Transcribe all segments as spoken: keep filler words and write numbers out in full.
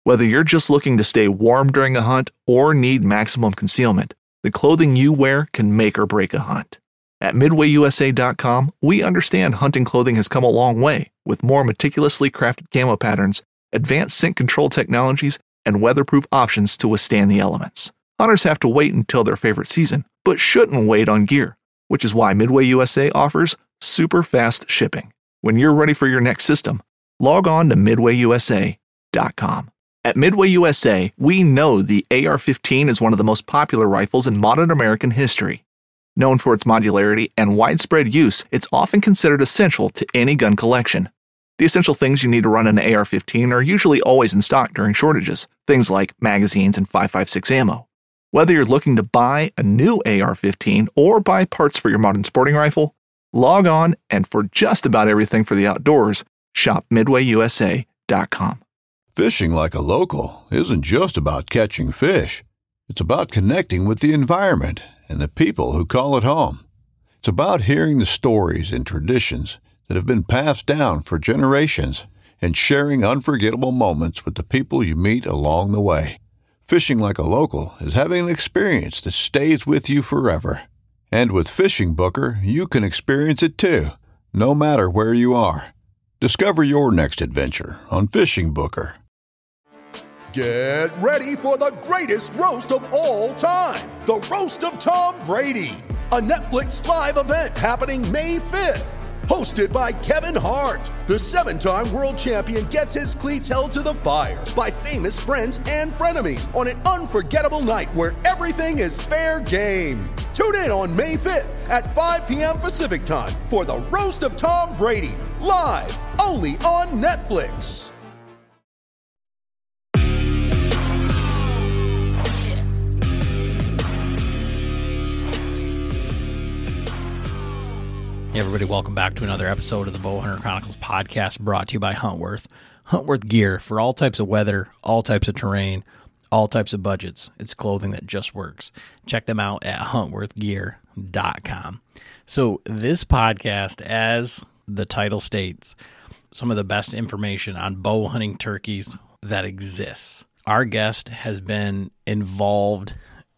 Whether you're just looking to stay warm during a hunt or need maximum concealment, the clothing you wear can make or break a hunt. At Midway U S A dot com, we understand hunting clothing has come a long way with more meticulously crafted camo patterns, advanced scent control technologies, and weatherproof options to withstand the elements. Hunters have to wait until their favorite season, but shouldn't wait on gear, which is why Midway U S A offers super fast shipping. When you're ready for your next system, log on to Midway U S A dot com. At Midway U S A, we know the A R fifteen is one of the most popular rifles in modern American history. Known for its modularity and widespread use, it's often considered essential to any gun collection. The essential things you need to run an A R fifteen are usually always in stock during shortages, things like magazines and five five six ammo. Whether you're looking to buy a new A R fifteen or buy parts for your modern sporting rifle, log on and for just about everything for the outdoors, shop Midway U S A dot com. Fishing like a local isn't just about catching fish. It's about connecting with the environment and the people who call it home. It's about hearing the stories and traditions that have been passed down for generations and sharing unforgettable moments with the people you meet along the way. Fishing like a local is having an experience that stays with you forever. And with Fishing Booker, you can experience it too, no matter where you are. Discover your next adventure on Fishing Booker. Get ready for the greatest roast of all time, the Roast of Tom Brady, a Netflix live event happening May fifth. Hosted by Kevin Hart, the seven-time world champion gets his cleats held to the fire by famous friends and frenemies on an unforgettable night where everything is fair game. Tune in on May fifth at five p.m. Pacific time for the Roast of Tom Brady, live only on Netflix. Hey everybody, welcome back to another episode of the Bowhunter Chronicles podcast, brought to you by Huntworth. Huntworth gear for all types of weather, all types of terrain, all types of budgets. It's clothing that just works. Check them out at huntworth gear dot com. So this podcast, as the title states, some of the best information on bow hunting turkeys that exists. Our guest has been involved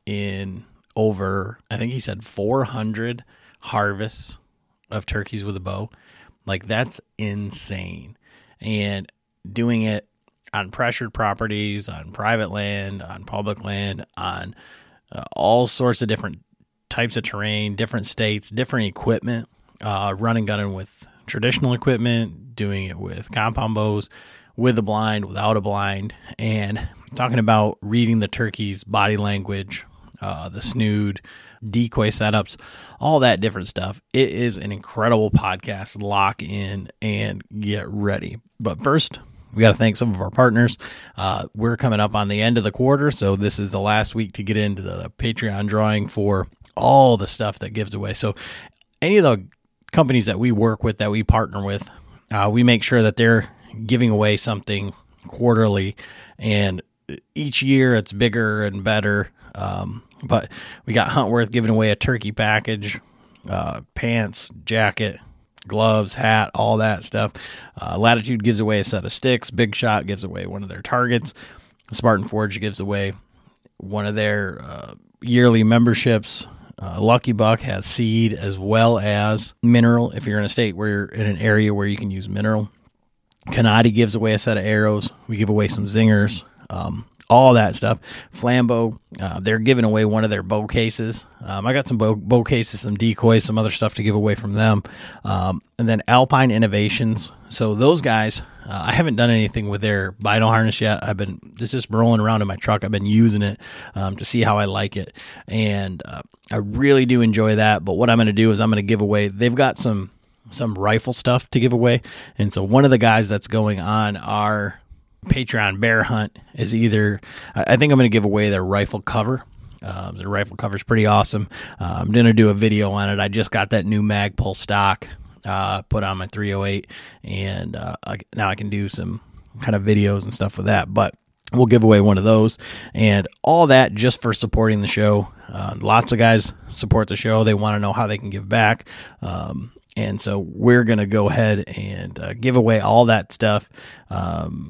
in over, I think he said four hundred harvests of turkeys with a bow. Like, that's insane. And doing it on pressured properties, on private land, on public land, on uh, all sorts of different types of terrain, different states, different equipment, uh, running gunning with traditional equipment, doing it with compound bows, with a blind, without a blind, and talking about reading the turkey's body language, uh, the snood, decoy setups, all that different stuff. It is an incredible podcast. Lock in and get ready. But first, we got to thank some of our partners. Uh, we're coming up on the end of the quarter, so this is the last week to get into the Patreon drawing for all the stuff that gives away. So any of the companies that we work with, that we partner with, uh, we make sure that they're giving away something quarterly, and each year it's bigger and better. Um, but we got Huntworth giving away a turkey package, uh, pants, jacket, gloves, hat, all that stuff. Uh, Latitude gives away a set of sticks. Big Shot gives away one of their targets. Spartan Forge gives away one of their uh, yearly memberships. Uh, Lucky Buck has seed as well as mineral, if you're in a state where you're in an area where you can use mineral. Kanadi gives away a set of arrows. We give away some zingers. Um, all that stuff. Flambeau, uh, they're giving away one of their bow cases. Um, I got some bow, bow cases, some decoys, some other stuff to give away from them. Um, and then Alpine Innovations. So those guys, uh, I haven't done anything with their vinyl harness yet. I've been just, just rolling around in my truck. I've been using it um, to see how I like it. And uh, I really do enjoy that. But what I'm going to do is I'm going to give away, they've got some some rifle stuff to give away. And so one of the guys that's going on our Patreon bear hunt is either, I think I'm going to give away their rifle cover. Um, the rifle cover is pretty awesome. Uh, I'm going to do a video on it. I just got that new Magpul stock uh, put on my three oh eight, and uh, I, now I can do some kind of videos and stuff with that. But we'll give away one of those, and all that just for supporting the show. Uh, lots of guys support the show. They want to know how they can give back. Um, and so we're going to go ahead and uh, give away all that stuff. Um,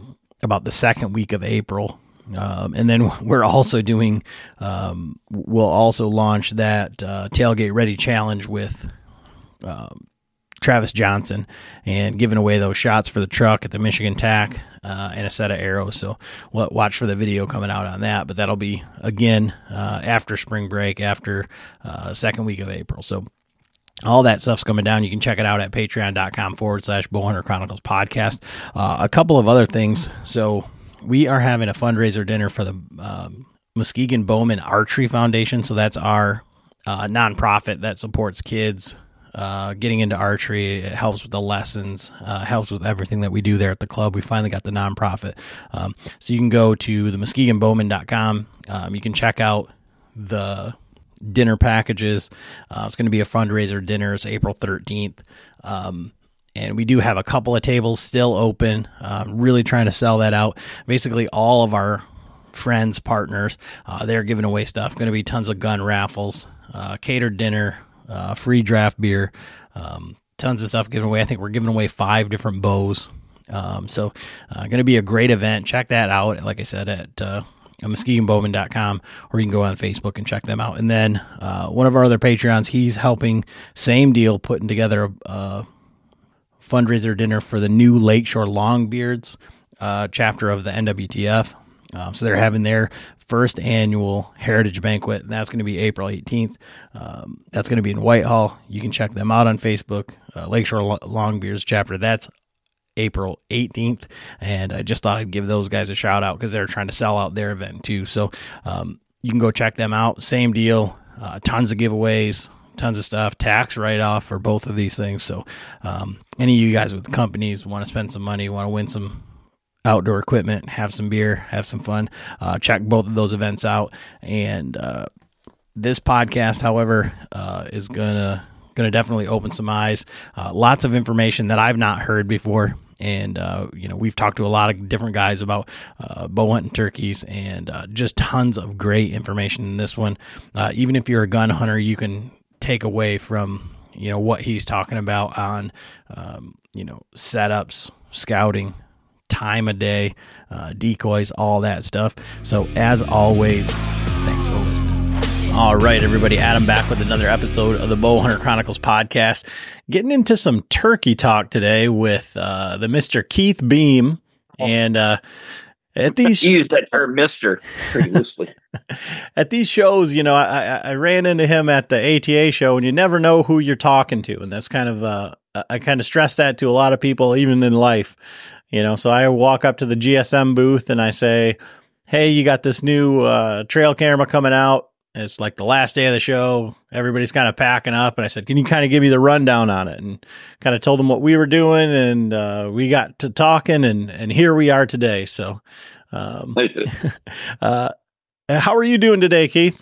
about the second week of April. Um, and then we're also doing, um, we'll also launch that uh, Tailgate Ready Challenge with um, Travis Johnson and giving away those shots for the truck at the Michigan Tack uh, and a set of arrows. So we'll watch for the video coming out on that. But that'll be, again, uh, after spring break, after uh, second week of April. So all that stuff's coming down. You can check it out at patreon.com forward slash Bowhunter Chronicles podcast. Uh, a couple of other things. So we are having a fundraiser dinner for the um, Muskegon Bowman Archery Foundation. So that's our uh, nonprofit that supports kids uh, getting into archery. It helps with the lessons, uh, helps with everything that we do there at the club. We finally got the nonprofit. Um, so you can go to the muskegon bowman dot com. Um, you can check out the dinner packages. Uh, it's going to be a fundraiser dinner. It's April thirteenth. Um, and we do have a couple of tables still open. Uh, really trying to sell that out. Basically all of our friends, partners, uh, they're giving away stuff. Going to be tons of gun raffles, uh, catered dinner, uh, free draft beer, um, tons of stuff given away. I think we're giving away five different bows. Um, so uh, going to be a great event. Check that out. Like I said, at, uh, muskegon bowman dot com, or you can go on Facebook and check them out. And then uh, one of our other Patreons, he's helping, same deal, putting together a, a fundraiser dinner for the new Lakeshore Longbeards uh, chapter of the N W T F. Um, so they're having their first annual Heritage Banquet, and that's going to be April eighteenth. Um, that's going to be in Whitehall. You can check them out on Facebook, uh, Lakeshore Longbeards chapter. That's April eighteenth, and I just thought I'd give those guys a shout out because they're trying to sell out their event too. So um, you can go check them out. Same deal, uh, tons of giveaways, tons of stuff, tax write-off for both of these things. So um, any of you guys with companies want to spend some money, want to win some outdoor equipment, have some beer, have some fun, uh, check both of those events out. And uh, this podcast, however, uh, is gonna gonna definitely open some eyes. Uh, lots of information that I've not heard before. And, uh, you know, we've talked to a lot of different guys about uh, bow hunting turkeys, and uh, just tons of great information in this one. Uh, even if you're a gun hunter, you can take away from, you know, what he's talking about on, um, you know, setups, scouting, time of day, uh, decoys, all that stuff. So as always, thanks for listening. All right, everybody, Adam back with another episode of the Bowhunter Chronicles podcast. Getting into some turkey talk today with uh, the Mister Keith Beam. And uh, at these you use that term Mister pretty loosely. At these shows, you know, I, I ran into him at the A T A show, and you never know who you're talking to. And that's kind of, uh, I kind of stress that to a lot of people, even in life. You know, so I walk up to the G S M booth and I say, hey, you got this new uh, trail camera coming out. It's like the last day of the show. Everybody's kind of packing up. And I said, can you kind of give me the rundown on it? And kind of told them what we were doing. And uh, we got to talking, and, and here we are today. So um, uh, how are you doing today, Keith?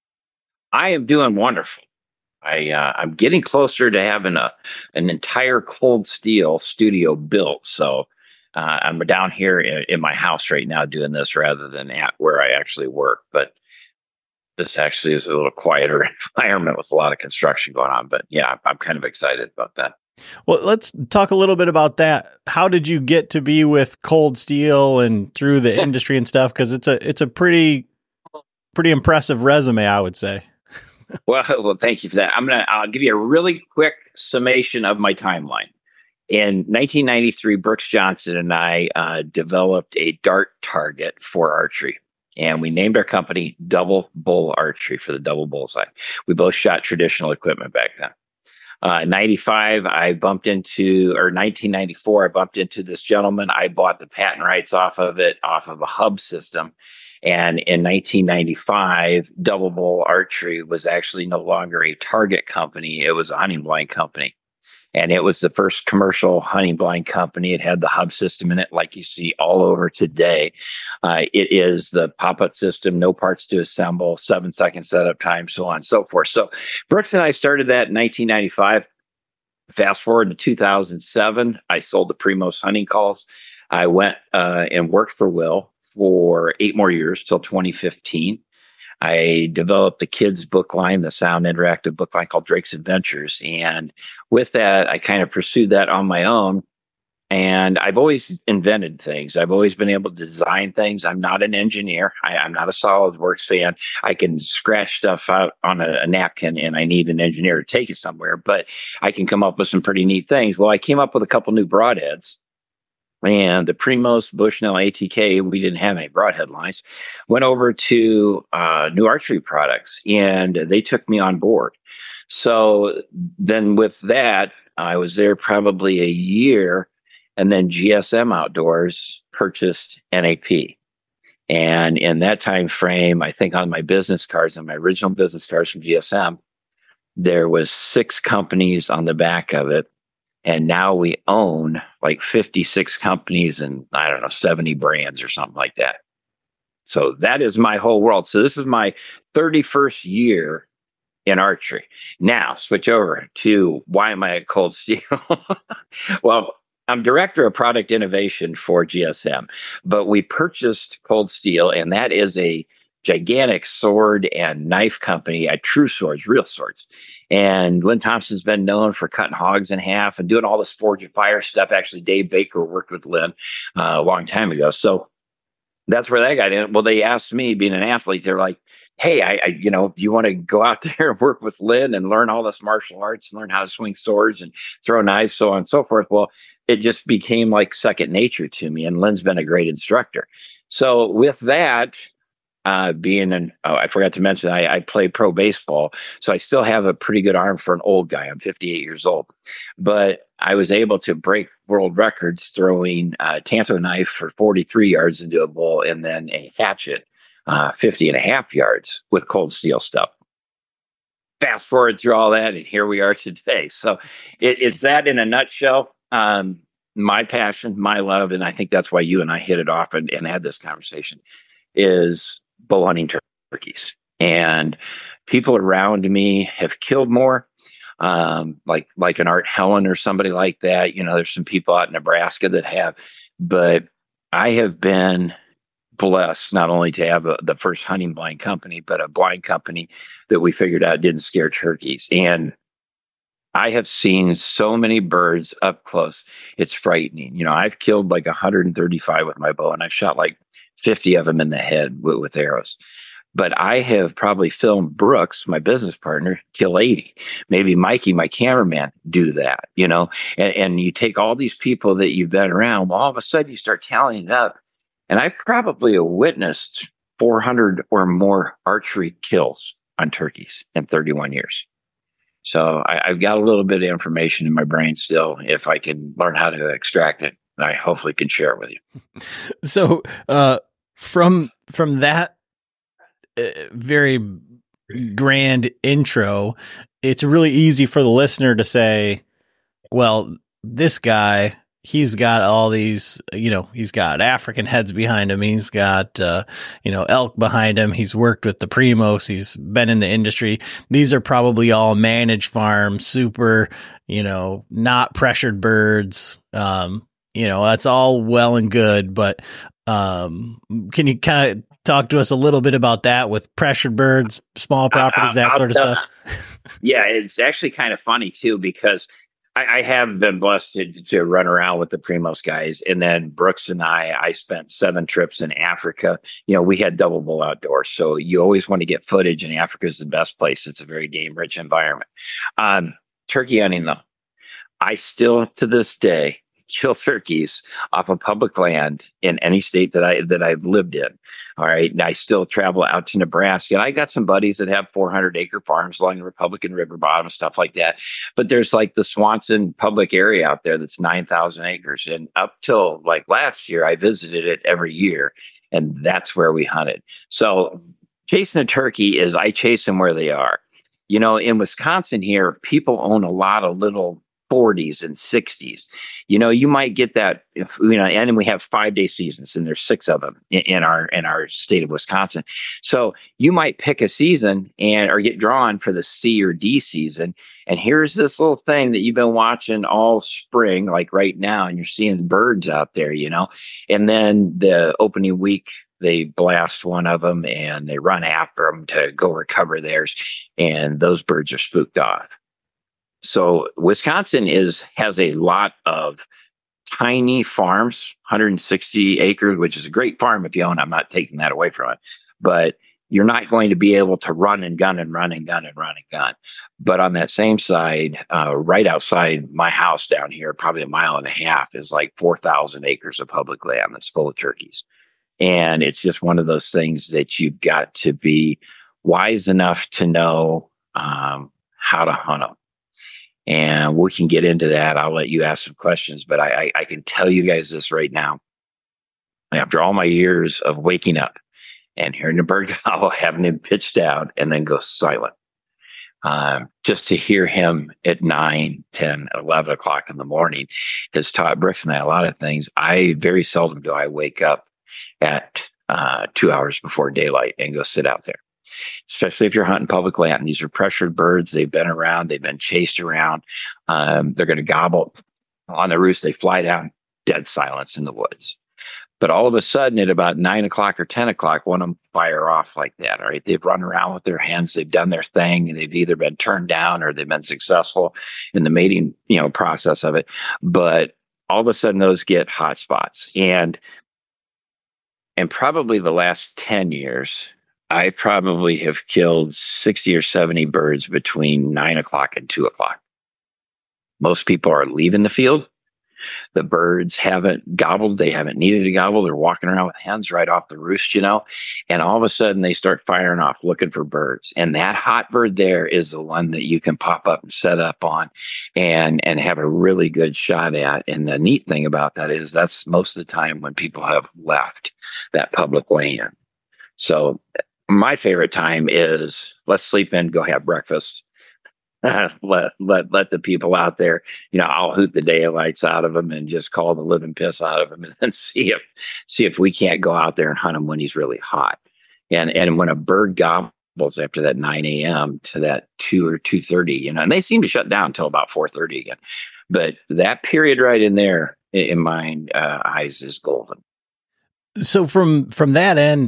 I am doing wonderful. I, uh, I'm getting closer to having a an entire Cold Steel studio built. So uh, I'm down here in, in my house right now doing this rather than at where I actually work. But this actually is a little quieter environment with a lot of construction going on. But yeah, I'm, I'm kind of excited about that. Well, let's talk a little bit about that. How did you get to be with Cold Steel and through the industry and stuff? Because it's a it's a pretty pretty impressive resume, I would say. Well, well, thank you for that. I'm gonna I'll give you a really quick summation of my timeline. In nineteen ninety-three, Brooks Johnson and I uh, developed a dart target for archery. And we named our company Double Bull Archery for the double bullseye. We both shot traditional equipment back then. Uh, in ninety-five, I bumped into, or nineteen ninety-four, I bumped into this gentleman. I bought the patent rights off of it, off of a hub system. And in nineteen ninety-five, Double Bull Archery was actually no longer a target company. It was a hunting blind company. And it was the first commercial hunting blind company. It had the hub system in it, like you see all over today. Uh, it is the pop-up system, no parts to assemble, seven second setup time, so on and so forth. So Brooks and I started that in nineteen ninety-five. Fast forward to two thousand seven, I sold the Primos Hunting Calls. I went uh, and worked for Will for eight more years till twenty fifteen. I developed the kids book line, the sound interactive book line called Drake's Adventures. And with that, I kind of pursued that on my own. And I've always invented things. I've always been able to design things. I'm not an engineer. I, I'm not a SolidWorks fan. I can scratch stuff out on a, a napkin and I need an engineer to take it somewhere, but I can come up with some pretty neat things. Well, I came up with a couple new broadheads. And the Primos, Bushnell, A T K, we didn't have any broadhead lines, went over to uh, New Archery Products, and they took me on board. So then with that, I was there probably a year, and then G S M Outdoors purchased N A P. And in that time frame, I think on my business cards, on my original business cards from G S M, there was six companies on the back of it. And now we own like fifty-six companies and I don't know, seventy brands or something like that. So that is my whole world. So this is my thirty-first year in archery. Now switch over to why am I at Cold Steel? Well, I'm director of product innovation for G S M, but we purchased Cold Steel, and that is a gigantic sword and knife company at true swords, real swords. And Lynn Thompson's been known for cutting hogs in half and doing all this forge and fire stuff. Actually, Dave Baker worked with Lynn uh, a long time ago. So that's where that got in. Well, they asked me, being an athlete, they're like, hey, I, I you know, do you want to go out there and work with Lynn and learn all this martial arts and learn how to swing swords and throw knives, so on and so forth? Well, it just became like second nature to me. And Lynn's been a great instructor. So with that, Uh, being an, oh, I forgot to mention, I, I play pro baseball, so I still have a pretty good arm for an old guy. I'm fifty-eight years old, but I was able to break world records throwing a Tanto knife for forty-three yards into a bull, and then a hatchet, uh, fifty and a half yards with Cold Steel stuff. Fast forward through all that, and here we are today. So it, it's that in a nutshell. Um, my passion, my love, and I think that's why you and I hit it off and, and had this conversation, is bow hunting turkeys. And people around me have killed more, um, like like an Art Helen or somebody like that. You know, there's some people out in Nebraska that have, but I have been blessed not only to have a, the first hunting blind company, but a blind company that we figured out didn't scare turkeys. And I have seen so many birds up close. It's frightening. You know, I've killed like one hundred thirty-five with my bow, and I've shot like fifty of them in the head with, with arrows. But I have probably filmed Brooks, my business partner, kill eighty. Maybe Mikey, my cameraman, do that, you know? And, and you take all these people that you've been around, well, all of a sudden you start tallying it up. And I probably have witnessed four hundred or more archery kills on turkeys in thirty-one years. So I, I've got a little bit of information in my brain still. If I can learn how to extract it, I hopefully can share it with you. So uh, from from that uh, very grand intro, it's really easy for the listener to say, well, this guy, he's got all these, you know, he's got African heads behind him. He's got, uh, you know, elk behind him. He's worked with the Primos. He's been in the industry. These are probably all managed farms, super, you know, not pressured birds. Um, you know, that's all well and good, but um, can you kind of talk to us a little bit about that with pressured birds, small properties, that I'll sort of stuff? Yeah, it's actually kind of funny too, because I, I have been blessed to, to run around with the Primos guys. And then Brooks and I, I spent seven trips in Africa. You know, we had double bull outdoors. So you always want to get footage, and Africa is the best place. It's a very game rich environment. Um, turkey hunting though, I still to this day kill turkeys off of public land in any state that I that I've lived in. All right. And I still travel out to Nebraska. And I got some buddies that have four hundred acre farms along the Republican River bottom, stuff like that. But there's like the Swanson public area out there that's nine thousand acres. And up till like last year, I visited it every year. And that's where we hunted. So chasing a turkey is I chase them where they are. You know, in Wisconsin here, people own a lot of little forties and sixties. You know, you might get that if, you know, and then we have five day seasons, and there's six of them in, in our in our state of Wisconsin. So you might pick a season and or get drawn for the C or D season. And here's this little thing that you've been watching all spring, like right now, and you're seeing birds out there, you know, and then the opening week, they blast one of them and they run after them to go recover theirs. And those birds are spooked off. So Wisconsin is has a lot of tiny farms, one hundred sixty acres, which is a great farm if you own. I'm not taking that away from it, but you're not going to be able to run and gun and run and gun and run and gun. But on that same side, uh, right outside my house down here, probably a mile and a half, is like four thousand acres of public land that's full of turkeys. And it's just one of those things that you've got to be wise enough to know um, how to hunt them. And we can get into that. I'll let you ask some questions, but I, I, I can tell you guys this right now. After all my years of waking up and hearing the bird gobble, having him pitch down and then go silent, um, just to hear him at nine, ten, eleven o'clock in the morning has taught Brooks and I a lot of things. I very seldom do I wake up at uh, two hours before daylight and go sit out there. Especially if you're hunting public land. These are pressured birds. They've been around. They've been chased around. Um, they're going to gobble on the roost. They fly down, dead silence in the woods. But all of a sudden, at about nine o'clock or ten o'clock, one of them fire off like that. All right, they've run around with their hens. They've done their thing, and they've either been turned down or they've been successful in the mating, you know, process of it. But all of a sudden, those get hot spots. And and probably the last ten years, I probably have killed sixty or seventy birds between nine o'clock and two o'clock. Most people are leaving the field. The birds haven't gobbled. They haven't needed to gobble. They're walking around with hens right off the roost, you know, and all of a sudden they start firing off looking for birds. And that hot bird there is the one that you can pop up and set up on and, and have a really good shot at. And the neat thing about that is that's most of the time when people have left that public land. So my favorite time is let's sleep in, go have breakfast. Uh, let let let the people out there, you know, I'll hoot the daylights out of them and just call the living piss out of them, and then see if see if we can't go out there and hunt him when he's really hot. And and when a bird gobbles after that nine a.m. to that two or two thirty, you know, and they seem to shut down until about four thirty again. But that period right in there, in my uh, eyes, is golden. So from from that end,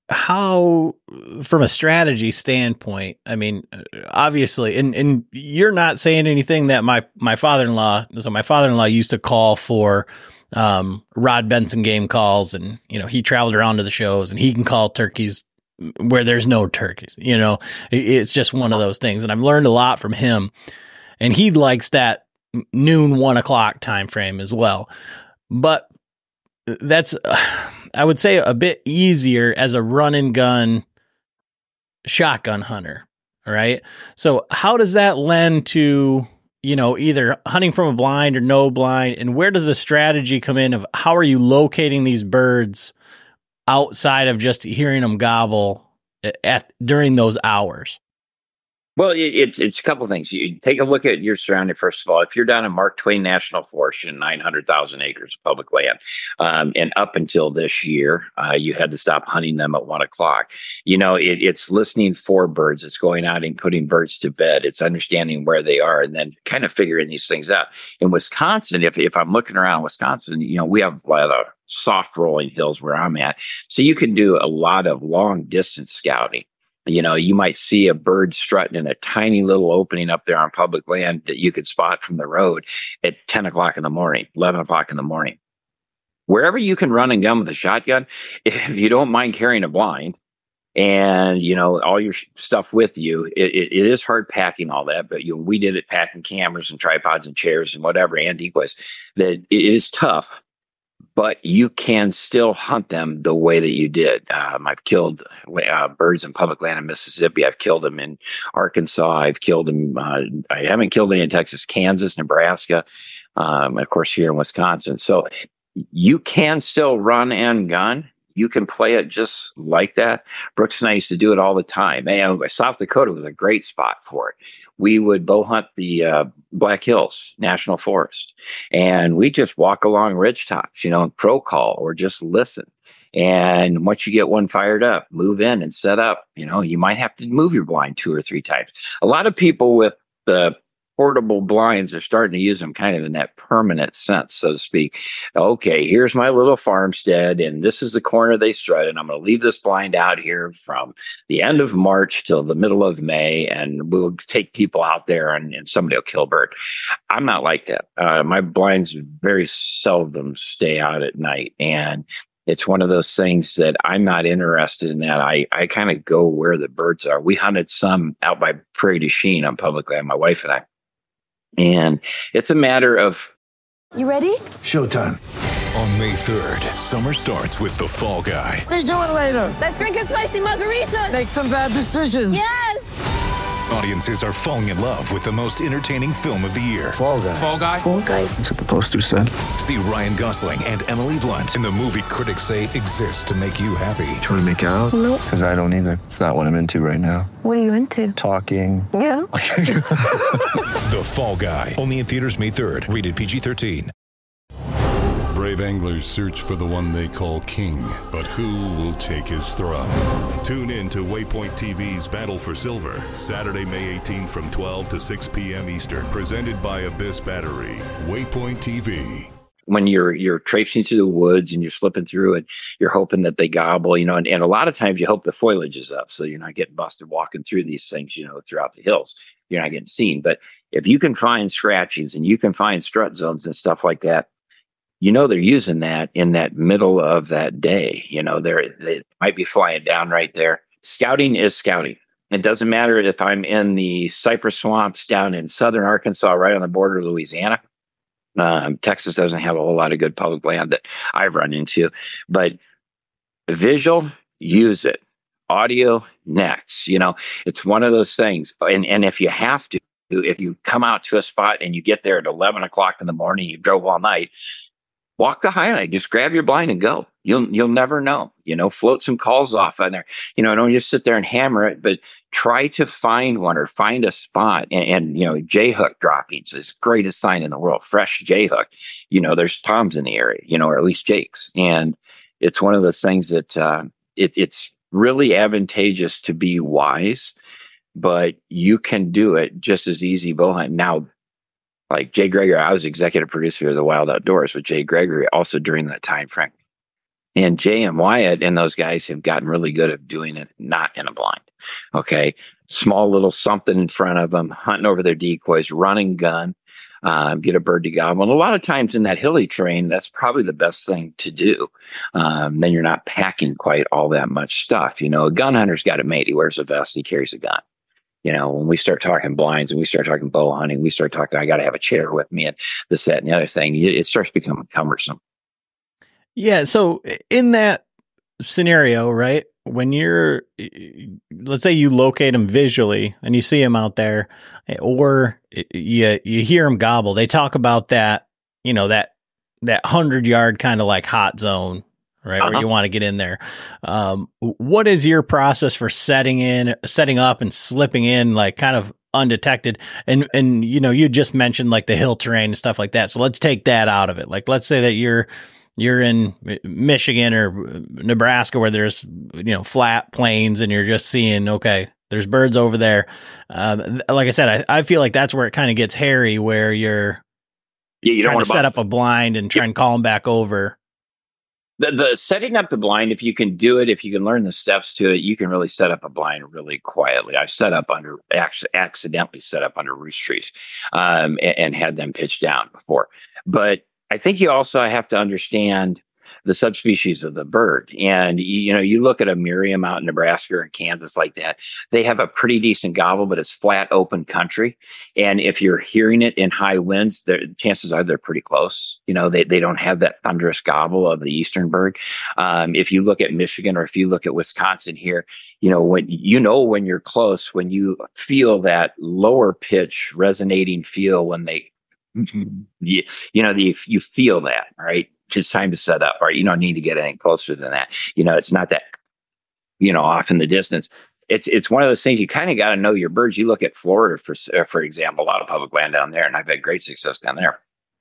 how, from a strategy standpoint, I mean, obviously, and, and you're not saying anything that my, my father-in-law, so my father-in-law used to call for, um, Rod Benson game calls, and, you know, he traveled around to the shows and he can call turkeys where there's no turkeys, you know, it's just one of those things. And I've learned a lot from him, and he likes that noon, one o'clock time frame as well. But that's, uh, I would say, a bit easier as a run and gun shotgun hunter. All right. So how does that lend to, you know, either hunting from a blind or no blind? And where does the strategy come in of how are you locating these birds outside of just hearing them gobble at during those hours? Well, it, it's it's a couple of things. You take a look at your surrounding. First of all, if you're down in Mark Twain National Forest, in nine hundred thousand acres of public land, um, and up until this year, uh, you had to stop hunting them at one o'clock. You know, it, it's listening for birds. It's going out and putting birds to bed. It's understanding where they are, and then kind of figuring these things out. In Wisconsin, if if I'm looking around Wisconsin, you know, we have a lot of soft rolling hills where I'm at, so you can do a lot of long distance scouting. You know, you might see a bird strutting in a tiny little opening up there on public land that you could spot from the road at ten o'clock in the morning, eleven o'clock in the morning. Wherever you can run and gun with a shotgun, if you don't mind carrying a blind and, you know, all your stuff with you, it, it, it is hard packing all that, but you know, we did it packing cameras and tripods and chairs and whatever, and decoys, that it is tough. But you can still hunt them the way that you did. Um, I've killed uh, birds in public land in Mississippi. I've killed them in Arkansas. I've killed them. Uh, I haven't killed any in Texas, Kansas, Nebraska, um, of course, here in Wisconsin. So you can still run and gun. You can play it just like that. Brooks and I used to do it all the time. And South Dakota was a great spot for it. We would bow hunt the uh, Black Hills National Forest, and we just walk along ridge tops, you know, and crow call or just listen. And once you get one fired up, move in and set up. You know, you might have to move your blind two or three times. A lot of people with the portable blinds are starting to use them kind of in that permanent sense, so to speak. Okay, here's my little farmstead, and this is the corner they strut, and I'm going to leave this blind out here from the end of March till the middle of May, and we'll take people out there, and, and somebody will kill a bird. I'm not like that. Uh, my blinds very seldom stay out at night, and it's one of those things that I'm not interested in that. I, I kind of go where the birds are. We hunted some out by Prairie du Chien on public land, my wife and I. And it's a matter of... You ready? Showtime. On May third, summer starts with The Fall Guy. Let's do it later. Let's drink a spicy margarita. Make some bad decisions. Yes. Audiences are falling in love with the most entertaining film of the year. Fall Guy. Fall Guy. Fall guy. That's what the poster said. See Ryan Gosling and Emily Blunt in the movie critics say exists to make you happy. Trying to make it out? Nope. Because I don't either. It's not what I'm into right now. What are you into? Talking. Yeah. The Fall Guy. Only in theaters May third. Rated P G thirteen. Brave anglers search for the one they call king, but who will take his throne? Tune in to Waypoint T V's Battle for Silver, Saturday, May eighteenth from twelve to six p.m. Eastern, presented by Abyss Battery. Waypoint T V. When you're you're traipsing through the woods and you're slipping through it, you're hoping that they gobble, you know, and, and a lot of times you hope the foliage is up so you're not getting busted walking through these things, you know, throughout the hills. You're not getting seen. But if you can find scratchings and you can find strut zones and stuff like that, you know they're using that in that middle of that day. You know, they're, they might be flying down right there. Scouting is scouting. It doesn't matter if I'm in the cypress swamps down in southern Arkansas, right on the border of Louisiana. Um, Texas doesn't have a whole lot of good public land that I've run into. But visual, use it. Audio, next. You know, it's one of those things. And, and if you have to, if you come out to a spot and you get there at eleven o'clock in the morning, you drove all night, walk the highlight, just grab your blind and go. You'll you'll never know, you know, float some calls off on there. You know, don't just sit there and hammer it, but try to find one or find a spot. And, and you know, J-hook droppings is the greatest sign in the world. Fresh J-hook. You know, there's toms in the area, you know, or at least jakes. And it's one of those things that uh, it, it's really advantageous to be wise, but you can do it just as easy bow hunting. Now, like Jay Gregory, I was executive producer of the Wild Outdoors with Jay Gregory also during that time frame. And Jay and Wyatt and those guys have gotten really good at doing it not in a blind. Okay. Small little something in front of them, hunting over their decoys, running gun, um, get a bird to gobble. And a lot of times in that hilly terrain, that's probably the best thing to do. Um, then you're not packing quite all that much stuff. You know, a gun hunter's got it made. He wears a vest, he carries a gun. You know, when we start talking blinds and we start talking bow hunting, we start talking, I got to have a chair with me and this, that, and the other thing, it starts becoming cumbersome. Yeah. So in that scenario, right, when you're, let's say you locate them visually and you see them out there, or you, you hear them gobble, they talk about that, you know, that, that hundred yard kind of like hot zone, right? Uh-huh. Where you want to get in there. Um, what is your process for setting in, setting up and slipping in, like kind of undetected? And, and, you know, you just mentioned like the hill terrain and stuff like that. So let's take that out of it. Like, let's say that you're, you're in Michigan or Nebraska where there's, you know, flat plains and you're just seeing, okay, there's birds over there. Um, like I said, I, I feel like that's where it kind of gets hairy, where you're yeah, you trying don't to set up a blind and try yep. and call them back over. The, the setting up the blind, if you can do it, if you can learn the steps to it, you can really set up a blind really quietly. I've set up under, actually accidentally set up under roost trees um, and, and had them pitched down before. But I think you also have to understand the subspecies of the bird. And, you know, you look at a Merriam out in Nebraska or Kansas like that, they have a pretty decent gobble, but it's flat, open country. And if you're hearing it in high winds, the chances are they're pretty close. You know, they, they don't have that thunderous gobble of the eastern bird. Um, if you look at Michigan or if you look at Wisconsin here, you know, when you know when you're close, when you feel that lower pitch resonating feel when they, you, you know, the, you feel that, right? It's time to set up, right? You don't need to get any closer than that. You know, it's not that, you know, off in the distance. It's it's one of those things you kind of got to know your birds. You look at Florida, for for example, a lot of public land down there, and I've had great success down there,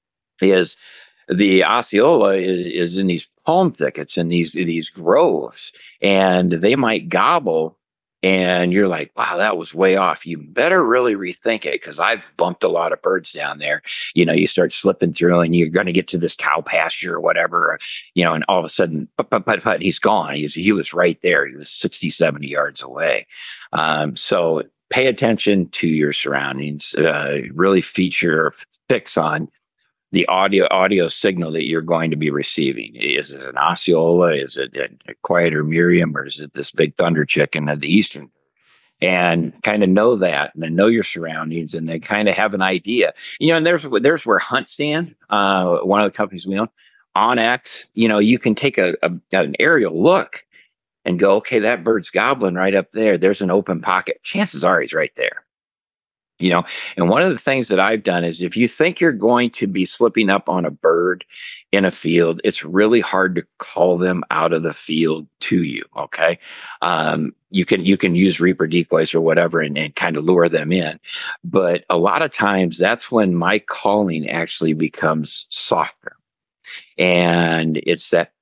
is the Osceola is, is in these palm thickets and these these groves, and they might gobble and you're like, wow, that was way off. You better really rethink it, because I've bumped a lot of birds down there. You know, you start slipping through and you're going to get to this cow pasture or whatever, you know, and all of a sudden, put, put, put, put, he's gone. He was, he was right there. He was sixty, seventy yards away. Um, so pay attention to your surroundings, uh, really feature, fix on the audio audio signal that you're going to be receiving. Is it an Osceola? Is it a quieter Miriam? Or is it this big thunder chicken of the Eastern? And kind of know that, and then know your surroundings, and then kind of have an idea. You know, and there's there's where Hunt Stand, uh, one of the companies we own, OnX, you know, you can take a, a an aerial look and go, okay, that bird's gobbling right up there. There's an open pocket. Chances are he's right there. You know, and one of the things that I've done is, if you think you're going to be slipping up on a bird in a field, it's really hard to call them out of the field to you. Okay. Um, you can, you can use Reaper decoys or whatever and, and kind of lure them in. But a lot of times that's when my calling actually becomes softer. And it's that,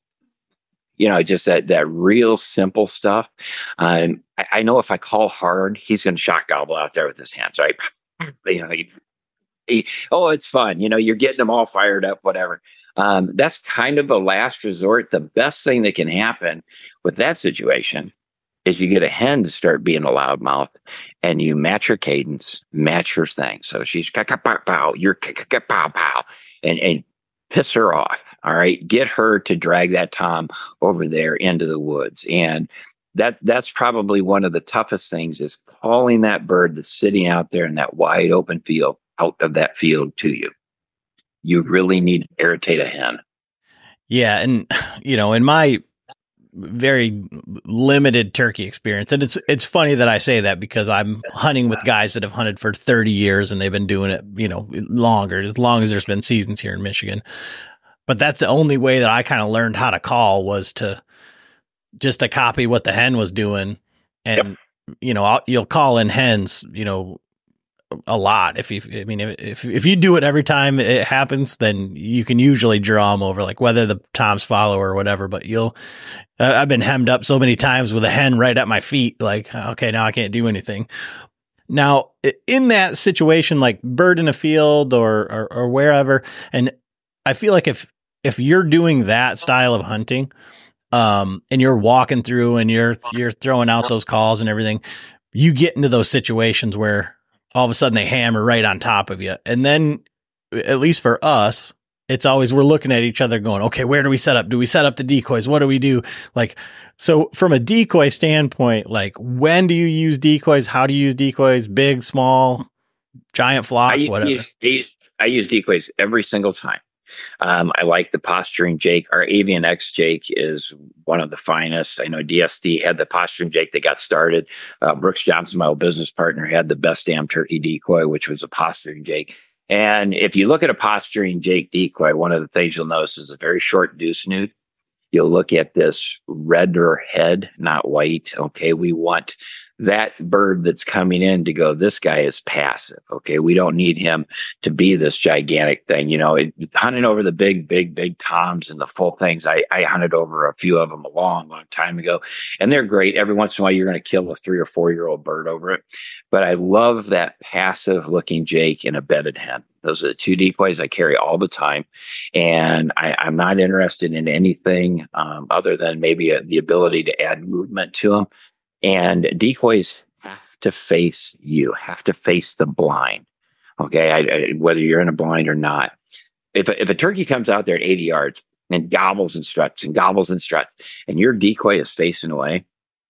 you know, just that, that real simple stuff. Um, I, I know if I call hard, he's going to shock gobble out there with his hands, right? You know, he, he, oh, it's fun. You know, you're getting them all fired up, whatever. Um, that's kind of a last resort. The best thing that can happen with that situation is you get a hen to start being a loudmouth, and you match her cadence, match her thing. So she's ka-ka-pow-pow, you're ka-ka-pow-pow, and, and piss her off. All right. Get her to drag that tom over there into the woods. And that that's probably one of the toughest things, is calling that bird that's sitting out there in that wide open field out of that field to you. You really need to irritate a hen. Yeah. And, you know, in my very limited turkey experience, and it's it's funny that I say that, because I'm hunting with guys that have hunted for thirty years, and they've been doing it, you know, longer, as long as there's been seasons here in Michigan. But that's the only way that I kind of learned how to call, was to just to copy what the hen was doing. And, yep. you know, I'll, you'll call in hens, you know, a lot. If you, I mean, if, if you do it every time it happens, then you can usually draw them over, like whether the toms follow or whatever. But you'll, I've been hemmed up so many times with a hen right at my feet. Like, okay, now I can't do anything. Now, in that situation, like bird in a field or, or, or wherever, and I feel like if, if you're doing that style of hunting, um, and you're walking through and you're, you're throwing out those calls and everything, you get into those situations where all of a sudden they hammer right on top of you. And then, at least for us, it's always, we're looking at each other going, okay, where do we set up? Do we set up the decoys? What do we do? Like, so from a decoy standpoint, like, when do you use decoys? How do you use decoys? Big, small, giant flock, I whatever. Use, I, use, I use decoys every single time. Um, I like the posturing Jake. Our Avian X Jake is one of the finest. I know D S D had the posturing Jake that got started. Uh, Brooks Johnson, my old business partner, had the best damn turkey decoy, which was a posturing Jake. And if you look at a posturing Jake decoy, one of the things you'll notice is a very short deuce snoot. You'll look at this redder head, not white. Okay, we want that bird that's coming in to go, this guy is passive. Okay, we don't need him to be this gigantic thing. You know, it, hunting over the big, big, big toms and the full things. I, I hunted over a few of them a long, long time ago, and they're great. Every once in a while, you're going to kill a three or four year old bird over it. But I love that passive looking Jake in a bedded hen. Those are the two decoys I carry all the time. And I, I'm not interested in anything um, other than maybe a, the ability to add movement to them. And decoys have to face you, have to face the blind. Okay, I, I, whether you're in a blind or not. If a, if a turkey comes out there at eighty yards and gobbles and struts and gobbles and struts, and your decoy is facing away,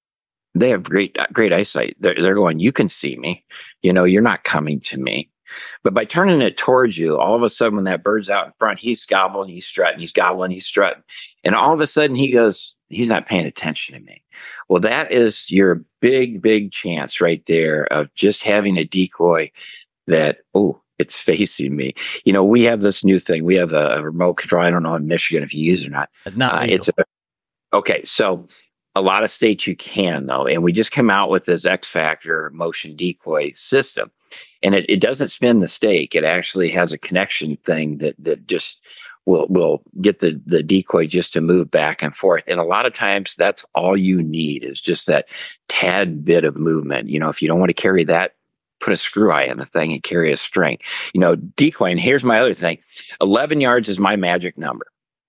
they have great great eyesight. They're, they're going, you can see me. You know, you're not coming to me. But by turning it towards you, all of a sudden, when that bird's out in front, he's gobbling, he's strutting, he's gobbling, he's strutting. And all of a sudden he goes, he's not paying attention to me. Well, that is your big, big chance right there of just having a decoy that, oh, it's facing me. You know, we have this new thing. We have a, a remote control. I don't know in Michigan if you use it or not. Not uh, it's a, okay. So a lot of states you can, though. And we just come out with this X Factor motion decoy system. And it, it doesn't spin the stake. It actually has a connection thing that that just will will get the, the decoy just to move back and forth. And a lot of times that's all you need is just that tad bit of movement. You know, if you don't want to carry that, put a screw eye in the thing and carry a string. You know, decoy, and here's my other thing. eleven yards is my magic number.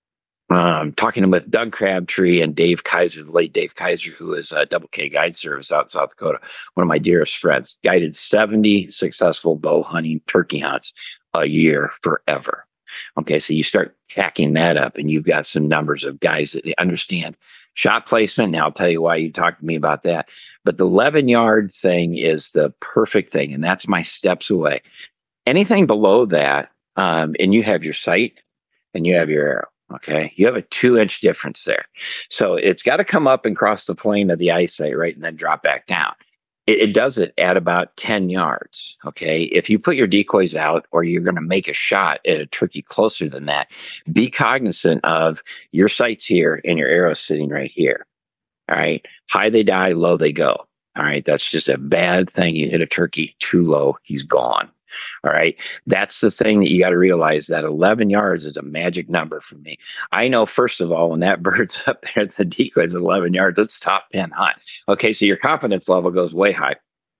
Um, talking with Doug Crabtree and Dave Kaiser, the late Dave Kaiser, who is a Double K Guide Service out in South Dakota, one of my dearest friends, guided seventy successful bow hunting turkey hunts a year forever. Okay, so you start tacking that up and you've got some numbers of guys that understand shot placement. Now I'll tell you why you talked to me about that. But the eleven yard thing is the perfect thing, and that's my steps away. Anything below that, um, and you have your sight and you have your arrow. Okay, you have a two inch difference there. So it's got to come up and cross the plane of the eyesight, right? And then drop back down. It, it does it at about ten yards. Okay, if you put your decoys out or you're going to make a shot at a turkey closer than that, be cognizant of your sight's here and your arrow's sitting right here. All right, high they die, low they go. All right, that's just a bad thing. You hit a turkey too low, he's gone. All right. That's the thing that you got to realize, that eleven yards is a magic number for me. I know, first of all, when that bird's up there, the decoy is eleven yards, it's top pin hunt. Okay. So your confidence level goes way high,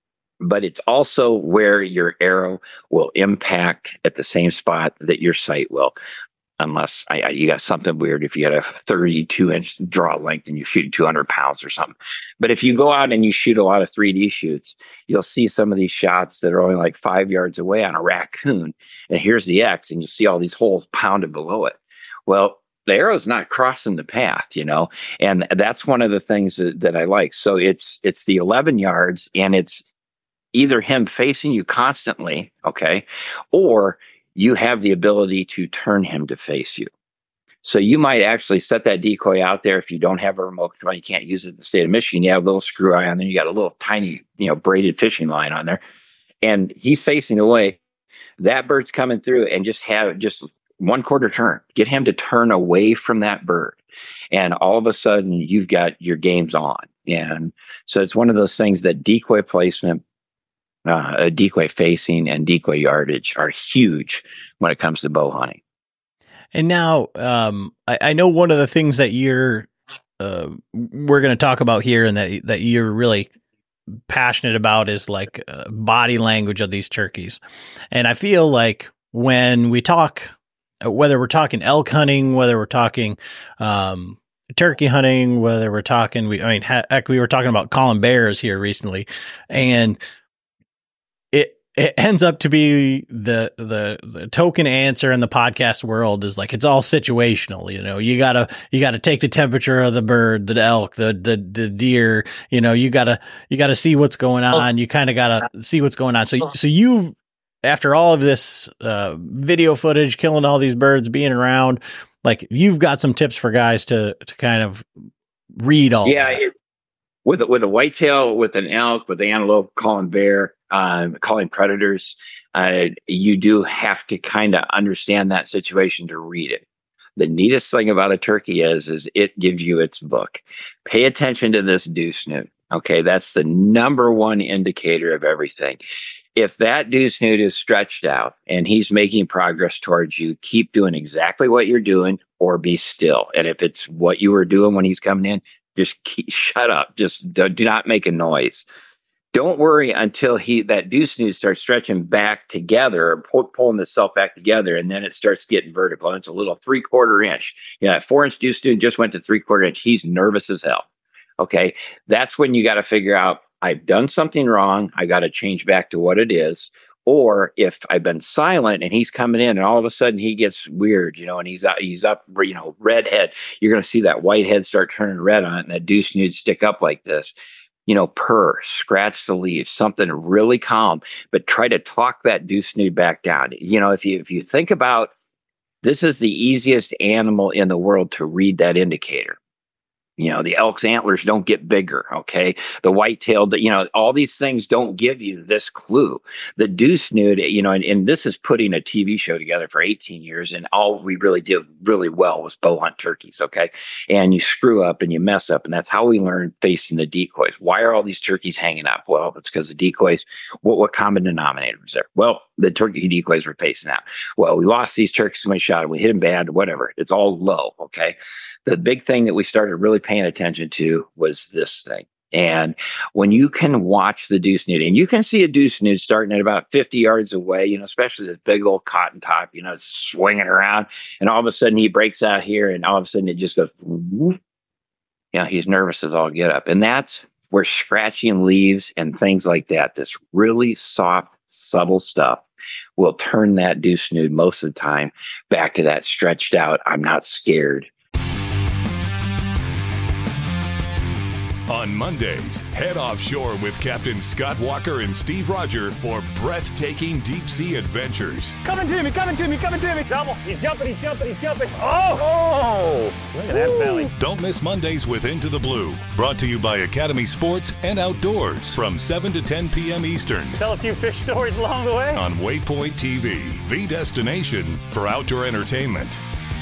but it's also where your arrow will impact at the same spot that your sight will. Unless I, I, you got something weird, if you got a thirty-two inch draw length and you shoot two hundred pounds or something. But if you go out and you shoot a lot of three D shoots, you'll see some of these shots that are only like five yards away on a raccoon. And here's the X, and you see all these holes pounded below it. Well, the arrow's not crossing the path, you know, and that's one of the things that, that I like. So it's it's the eleven yards, and it's either him facing you constantly, okay, or you have the ability to turn him to face you. So you might actually set that decoy out there. If you don't have a remote control, you can't use it in the state of Michigan. You have a little screw eye on there. You got a little tiny, you know, braided fishing line on there, and he's facing away. That bird's coming through, and just have just one quarter turn. Get him to turn away from that bird, and all of a sudden you've got your games on. And so it's one of those things that decoy placement, Uh, a decoy facing and decoy yardage are huge when it comes to bow hunting. And now, um, I, I know one of the things that you're, uh, we're going to talk about here, and that that you're really passionate about, is like uh, body language of these turkeys. And I feel like when we talk, whether we're talking elk hunting, whether we're talking um, turkey hunting, whether we're talking, we, I mean, heck, we were talking about calling bears here recently, and it it ends up to be the, the, the token answer in the podcast world is like, it's all situational. You know, you gotta, you gotta take the temperature of the bird, the elk, the, the, the deer, you know, you gotta, you gotta see what's going on. You kind of gotta see what's going on. So, so you've, after all of this, uh, video footage, killing all these birds, being around, like, you've got some tips for guys to, to kind of read all. Yeah. It, with, with a whitetail, with an elk, with the antelope, calling bear, Um, calling predators, uh, you do have to kind of understand that situation to read it. The neatest thing about a turkey is, is it gives you its book. Pay attention to this dew snoot. Okay, that's the number one indicator of everything. If that dew snoot is stretched out and he's making progress towards you, keep doing exactly what you're doing, or be still. And if it's what you were doing when he's coming in, just keep, shut up. Just do, do not make a noise. Don't worry until he that dew snoot starts stretching back together, or pull, pulling itself back together, and then it starts getting vertical. And it's a little three quarter inch. Yeah, that four inch dew snoot just went to three quarter inch. He's nervous as hell. Okay, that's when you got to figure out, I've done something wrong. I got to change back to what it is. Or if I've been silent and he's coming in, and all of a sudden he gets weird, you know, and he's up, he's up, you know, red head. You're going to see that white head start turning red on it, and that dew snoot stick up like this. You know, purr, scratch the leaves, something really calm, but try to talk that dew snoot back down. You know, if you if you think about, this is the easiest animal in the world to read that indicator. You know, the elk's antlers don't get bigger, okay? The white-tailed, you know, all these things don't give you this clue. The dew snoot, you know, and, and this is putting a T V show together for eighteen years, and all we really did really well was bow hunt turkeys, okay? And you screw up and you mess up, and that's how we learned facing the decoys. Why are all these turkeys hanging up? Well, it's because the decoys, what, what common denominator is there? Well, the turkey decoys were pacing out. Well, we lost these turkeys when we shot them. We hit them bad, whatever. It's all low, okay? The big thing that we started really paying attention to was this thing. And when you can watch the deuce snood, and you can see a deuce snood starting at about fifty yards away, you know, especially this big old cotton top, you know, it's swinging around, and all of a sudden he breaks out here, and all of a sudden it just goes, whoop. You know, he's nervous as all get up. And that's where scratching leaves and things like that, this really soft, subtle stuff, will turn that deuce snood most of the time back to that stretched out, I'm not scared. On Mondays, head offshore with Captain Scott Walker and Steve Roger for breathtaking deep-sea adventures. Coming to me, coming to me, coming to me. Double. He's jumping, he's jumping, he's jumping. Oh! Oh! Look at that belly. Don't miss Mondays with Into the Blue. Brought to you by Academy Sports and Outdoors from seven to ten p.m. Eastern. Tell a few fish stories along the way. On Waypoint T V, the destination for outdoor entertainment.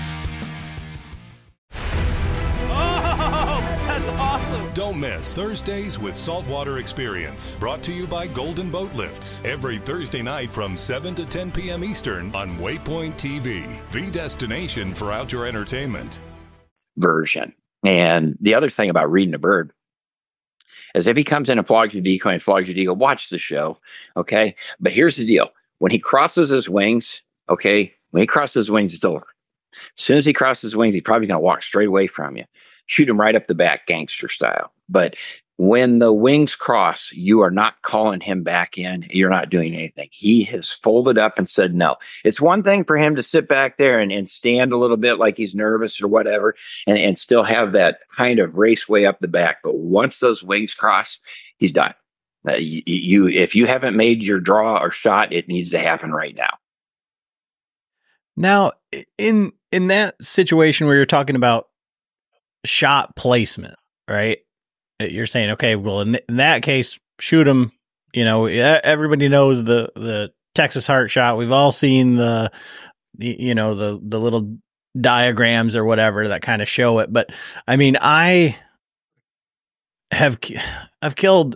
Awesome. Don't miss Thursdays with Saltwater Experience, brought to you by Golden Boat Lifts, every Thursday night from seven to ten p.m. Eastern on Waypoint T V, the destination for outdoor entertainment. Version. And the other thing about reading a bird is if he comes in and flogs your decoy and flogs your decoy, watch the show, okay? But here's the deal. When he crosses his wings, okay, when he crosses his wings, it's over. As soon as he crosses his wings, he's probably going to walk straight away from you. Shoot him right up the back, gangster style. But when the wings cross, you are not calling him back in. You're not doing anything. He has folded up and said no. It's one thing for him to sit back there and, and stand a little bit like he's nervous or whatever, and, and still have that kind of raceway up the back. But once those wings cross, he's done. Uh, you, you, if you haven't made your draw or shot, it needs to happen right now. Now, in in that situation where you're talking about shot placement, right? You're saying, okay, well, in, th- in that case, shoot them. You know, everybody knows the, the Texas Heart shot. We've all seen the, the, you know, the, the little diagrams or whatever that kind of show it. But I mean, I have, I've killed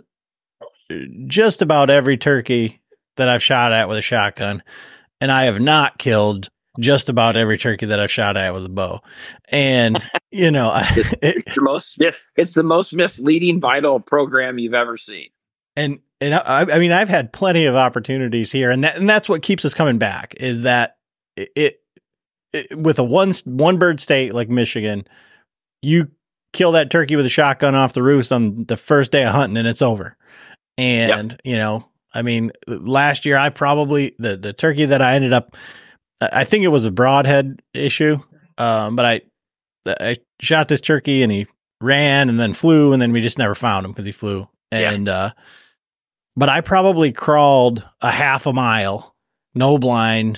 just about every turkey that I've shot at with a shotgun, and I have not killed just about every turkey that I've shot at with a bow. And, you know, it's, it, it's the most, it's the most misleading vital program you've ever seen. And, and I, I mean, I've had plenty of opportunities here, and that, and that's what keeps us coming back is that it, it, it with a one, one bird state like Michigan, you kill that turkey with a shotgun off the roost on the first day of hunting and it's over. And, yep. you know, I mean, last year I probably, the, the turkey that I ended up, I think it was a broadhead issue, um, but I I shot this turkey and he ran and then flew, and then we just never found him because he flew. And yeah. uh, but I probably crawled a half a mile, no blind,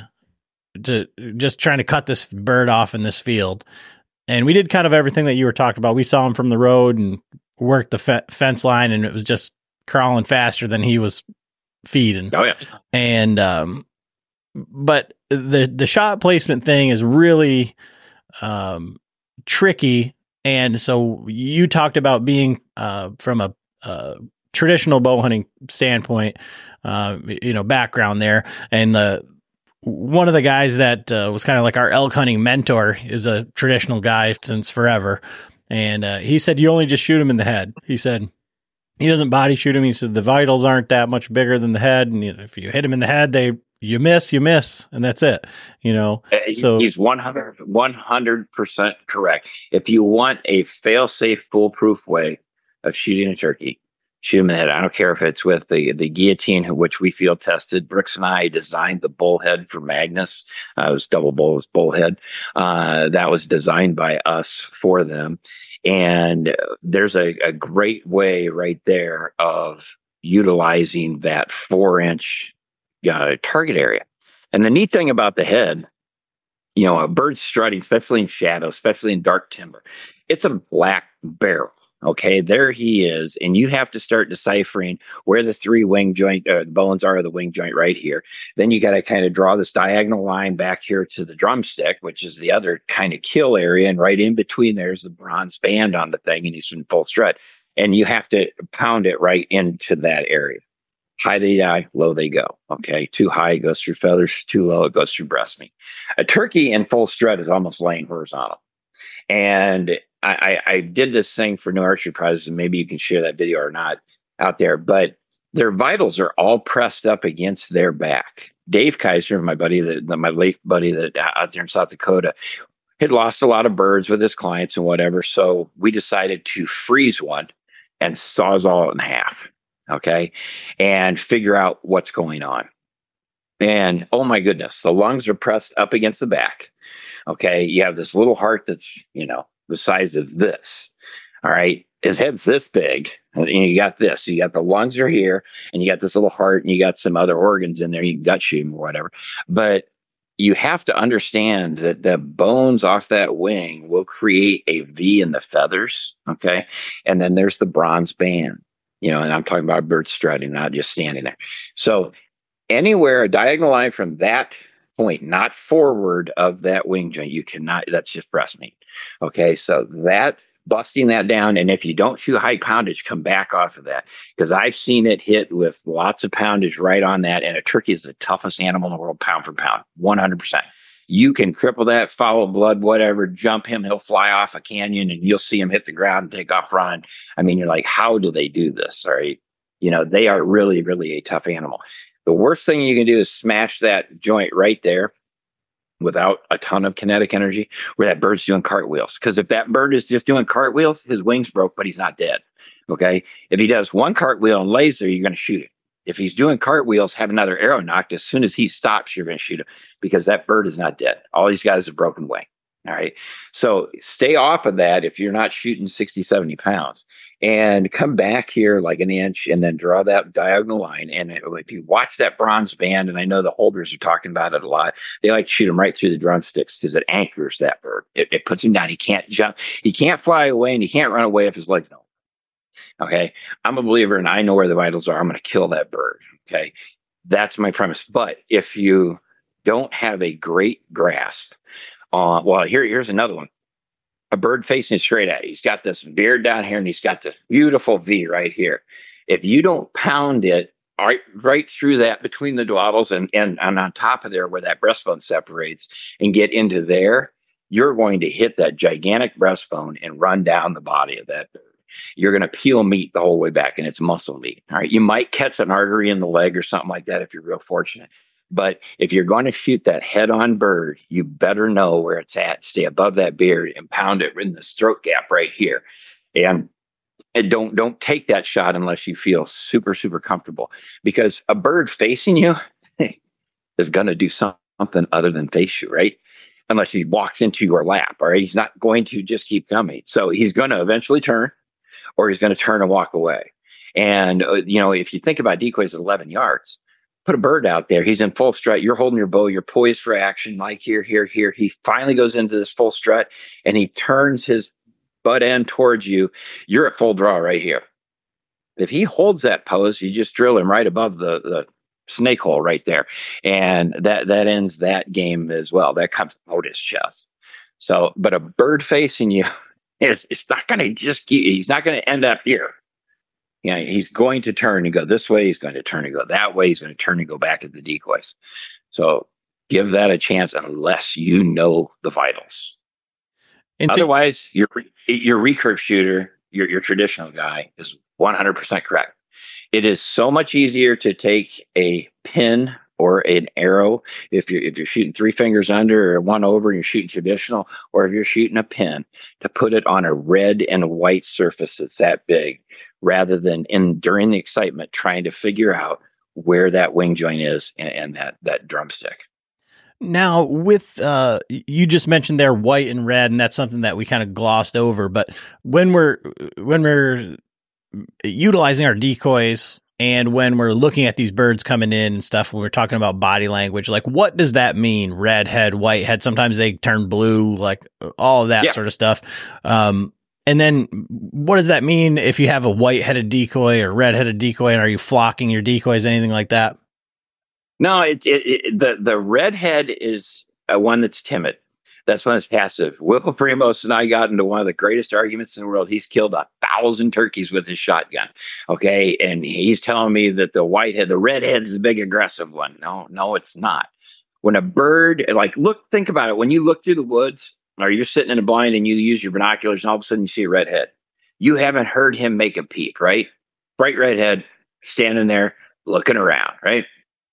to just trying to cut this bird off in this field. And we did kind of everything that you were talking about. We saw him from the road and worked the fe- fence line, and it was just crawling faster than he was feeding. Oh yeah, and um. But the the shot placement thing is really um, tricky. And so you talked about being uh, from a, a traditional bow hunting standpoint, uh, you know, background there. And the one of the guys that uh, was kind of like our elk hunting mentor is a traditional guy since forever. And uh, he said, you only just shoot him in the head. He said, he doesn't body shoot him. He said, the vitals aren't that much bigger than the head. And if you hit him in the head, they, you miss, you miss, and that's it, you know? So he's one hundred percent correct. If you want a fail-safe, foolproof way of shooting a turkey, shoot him in the head. I don't care if it's with the, the guillotine, which we field tested. Brooks and I designed the bullhead for Magnus. Uh, it was double bull, bullhead. Uh, that was designed by us for them. And there's a, a great way right there of utilizing that four inch uh, target area. And the neat thing about the head, you know, a bird strutting, especially in shadow, especially in dark timber, it's a black barrel. Okay, there he is. And you have to start deciphering where the three wing joint, uh, the bones are of the wing joint right here. Then you got to kind of draw this diagonal line back here to the drumstick, which is the other kind of kill area. And right in between there's the bronze band on the thing, and he's in full strut. And you have to pound it right into that area. High they die, low they go. Okay. Too high, it goes through feathers. Too low, it goes through breast meat. A turkey in full strut is almost laying horizontal. And I, I, I did this thing for New Archery Prizes, and maybe you can share that video or not out there, but their vitals are all pressed up against their back. Dave Kaiser, my buddy, that my late buddy that out there in South Dakota, had lost a lot of birds with his clients and whatever. So we decided to freeze one and sawzall it in half. Okay. And figure out what's going on. And oh my goodness, the lungs are pressed up against the back. Okay. You have this little heart that's, you know, the size of this. All right. His head's this big. And you got this. You got the lungs are here, and you got this little heart, and you got some other organs in there. You can gut shoot him or whatever. But you have to understand that the bones off that wing will create a V in the feathers. Okay. And then there's the bronze band. You know, and I'm talking about bird strutting, not just standing there. So anywhere a diagonal line from that point, not forward of that wing joint, you cannot, that's just breast meat. Okay. So that busting that down. And if you don't shoot high poundage, come back off of that, because I've seen it hit with lots of poundage right on that. And a turkey is the toughest animal in the world, pound for pound, one hundred percent. You can cripple that, follow blood, whatever, jump him, he'll fly off a canyon, and you'll see him hit the ground and take off running. I mean, you're like, how do they do this? All right. You know, they are really, really a tough animal. The worst thing you can do is smash that joint right there without a ton of kinetic energy where that bird's doing cartwheels. Because if that bird is just doing cartwheels, his wings broke, but he's not dead. Okay. If he does one cartwheel and lays there, you're going to shoot him. If he's doing cartwheels, have another arrow knocked, as soon as he stops, you're going to shoot him, because that bird is not dead. All he's got is a broken wing. All right. So stay off of that if you're not shooting sixty, seventy pounds, and come back here like an inch and then draw that diagonal line. And if you watch that bronze band, and I know the holders are talking about it a lot, they like to shoot him right through the drumsticks because it anchors that bird. It, it puts him down. He can't jump. He can't fly away, and he can't run away if his legs don't. Okay. I'm a believer, and I know where the vitals are. I'm going to kill that bird. Okay. That's my premise. But if you don't have a great grasp, uh, well, here, here's another one. A bird facing straight at you. He's got this beard down here, and he's got this beautiful V right here. If you don't pound it right, right through that between the dwaddles and, and, and on top of there where that breastbone separates and get into there, you're going to hit that gigantic breastbone and run down the body of that bird. You're going to peel meat the whole way back, and it's muscle meat. All right. You might catch an artery in the leg or something like that if you're real fortunate. But if you're going to shoot that head-on bird, you better know where it's at. Stay above that beard and pound it in the throat gap right here. And, and don't don't take that shot unless you feel super, super comfortable. Because a bird facing you is going to do something other than face you, right? Unless he walks into your lap, all right? He's not going to just keep coming. So he's going to eventually turn, or he's going to turn and walk away. And, uh, you know, if you think about decoys at eleven yards, put a bird out there. He's in full strut. You're holding your bow. You're poised for action, like here, here, here. He finally goes into this full strut, and he turns his butt end towards you. You're at full draw right here. If he holds that pose, you just drill him right above the, the snake hole right there. And that, that ends that game as well. That comes out his chest. So, but a bird facing you is, it's not going to just keep, he's not going to end up here. You know, he's going to turn and go this way. He's going to turn and go that way. He's going to turn and go back at the decoys. So give that a chance unless you know the vitals. And otherwise, your your recurve shooter, your your traditional guy, is one hundred percent correct. It is so much easier to take a pin or an arrow if you're if you're shooting three fingers under or one over and you're shooting traditional, or if you're shooting a pin, to put it on a red and white surface that's that big, rather than in during the excitement trying to figure out where that wing joint is and, and that that drumstick. Now, with uh, you just mentioned there white and red, and that's something that we kind of glossed over. But when we're when we're utilizing our decoys, and when we're looking at these birds coming in and stuff, when we're talking about body language, like what does that mean? Red head, white head. Sometimes they turn blue, like all of that yeah. sort of stuff. Um, and then what does that mean if you have a white headed decoy or red headed decoy? And are you flocking your decoys, anything like that? No, it, it, it the the redhead is uh, one that's timid. That's when it's passive. Will Primos and I got into one of the greatest arguments in the world. He's killed a thousand turkeys with his shotgun. Okay. And he's telling me that the whitehead, the redhead is the big aggressive one. No, no, it's not. When a bird, like, look, think about it. When you look through the woods or you're sitting in a blind and you use your binoculars and all of a sudden you see a redhead, you haven't heard him make a peep, right? Bright redhead standing there looking around, right?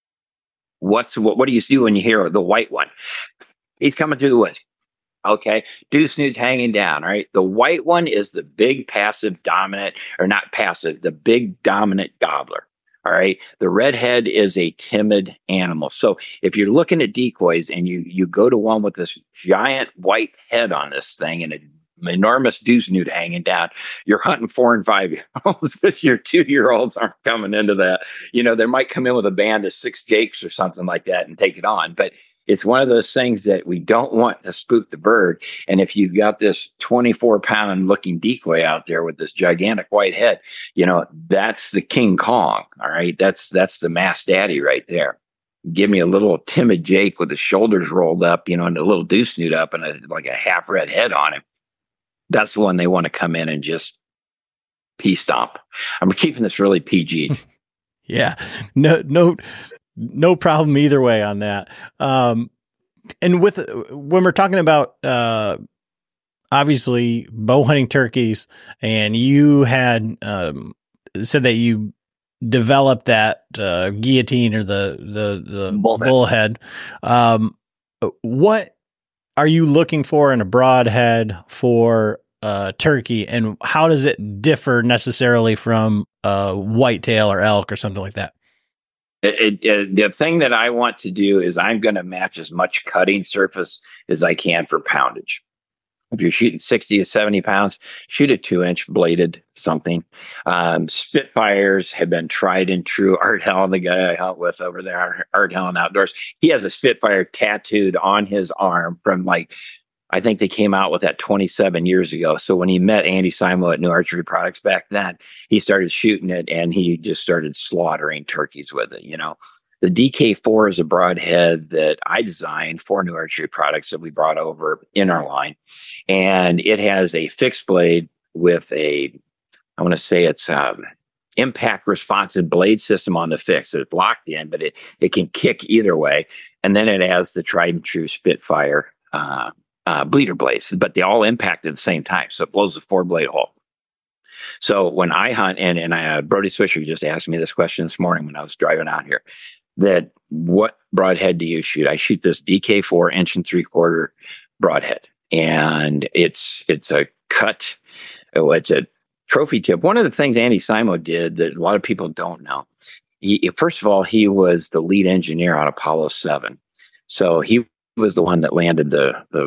What's what, what do you do when you hear the white one? He's coming through the woods. Okay. Deuce-snood's hanging down, right? The white one is the big passive dominant, or not passive, the big dominant gobbler. All right. The redhead is a timid animal. So if you're looking at decoys and you you go to one with this giant white head on this thing and an enormous deuce-snood hanging down, you're hunting four and five year olds because your two year olds aren't coming into that. You know, they might come in with a band of six jakes or something like that and take it on. But it's one of those things that we don't want to spook the bird. And if you've got this twenty-four pound looking decoy out there with this gigantic white head, you know, that's the King Kong. All right. That's, that's the Mass Daddy right there. Give me a little timid Jake with the shoulders rolled up, you know, and a little deuce-snood up and a, like a half red head on him. That's the one they want to come in and just pea stomp. I'm keeping this really P G. Yeah. No, no. No problem either way on that. Um, and with, when we're talking about, uh, obviously bow hunting turkeys, and you had, um, said that you developed that, uh, guillotine or the, the, the bullhead. bullhead. Um, what are you looking for in a broadhead for, uh, turkey, and how does it differ necessarily from, uh, whitetail or elk or something like that? It, it, the thing that I want to do is I'm going to match as much cutting surface as I can for poundage. If you're shooting sixty to seventy pounds, shoot a two inch bladed something. Um, Spitfires have been tried and true. Art Helen, the guy I hunt with over there, Art Helen Outdoors, he has a Spitfire tattooed on his arm from, like, I think they came out with that twenty-seven years ago. So when he met Andy Simo at New Archery Products back then, he started shooting it and he just started slaughtering turkeys with it. You know, the D K four is a broadhead that I designed for New Archery Products that we brought over in our line. And it has a fixed blade with a, I want to say it's um impact responsive blade system on the fix. So it's locked in, but it, it can kick either way. And then it has the tried and true Spitfire, uh, Uh, bleeder blades, but they all impact at the same time. So it blows the four blade hole. So when I hunt, and, and I, uh, Brody Swisher just asked me this question this morning when I was driving out here, that what broadhead do you shoot? I shoot this D K four inch and three quarter broadhead, and it's, it's a cut. Oh, it's a trophy tip. One of the things Andy Simo did that a lot of people don't know, he, first of all, he was the lead engineer on Apollo seven. So he was the one that landed the, the,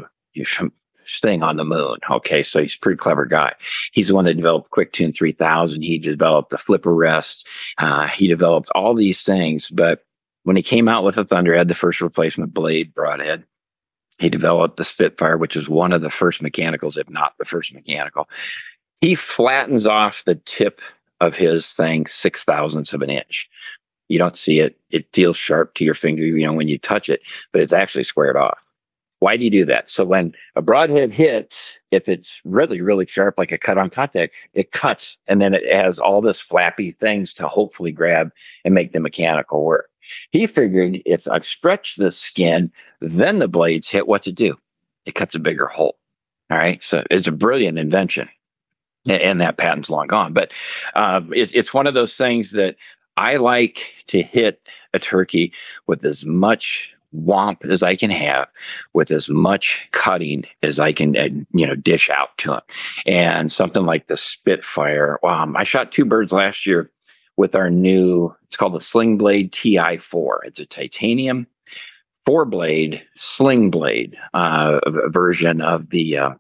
thing on the moon. Okay, so he's a pretty clever guy. He's the one that developed QuickTune three thousand. He developed the flipper rest. Uh, he developed all these things. But when he came out with the Thunderhead, the first replacement blade broadhead, he developed the Spitfire, which was one of the first mechanicals, if not the first mechanical. He flattens off the tip of his thing six thousandths of an inch. You don't see it. It feels sharp to your finger, you know, when you touch it, but it's actually squared off. Why do you do that? So when a broadhead hits, if it's really, really sharp, like a cut on contact, it cuts, and then it has all this flappy things to hopefully grab and make the mechanical work. He figured if I've stretched the skin, then the blades hit, what's it do? It cuts a bigger hole. All right. So it's a brilliant invention, and that patent's long gone. But um, it's, it's one of those things that I like to hit a turkey with as much womp as I can have, with as much cutting as I can, uh, you know, dish out to them. And something like the Spitfire. Um, I shot two birds last year with our new, it's called the Sling Blade T I four. It's a titanium four blade sling blade uh, version of the, uh,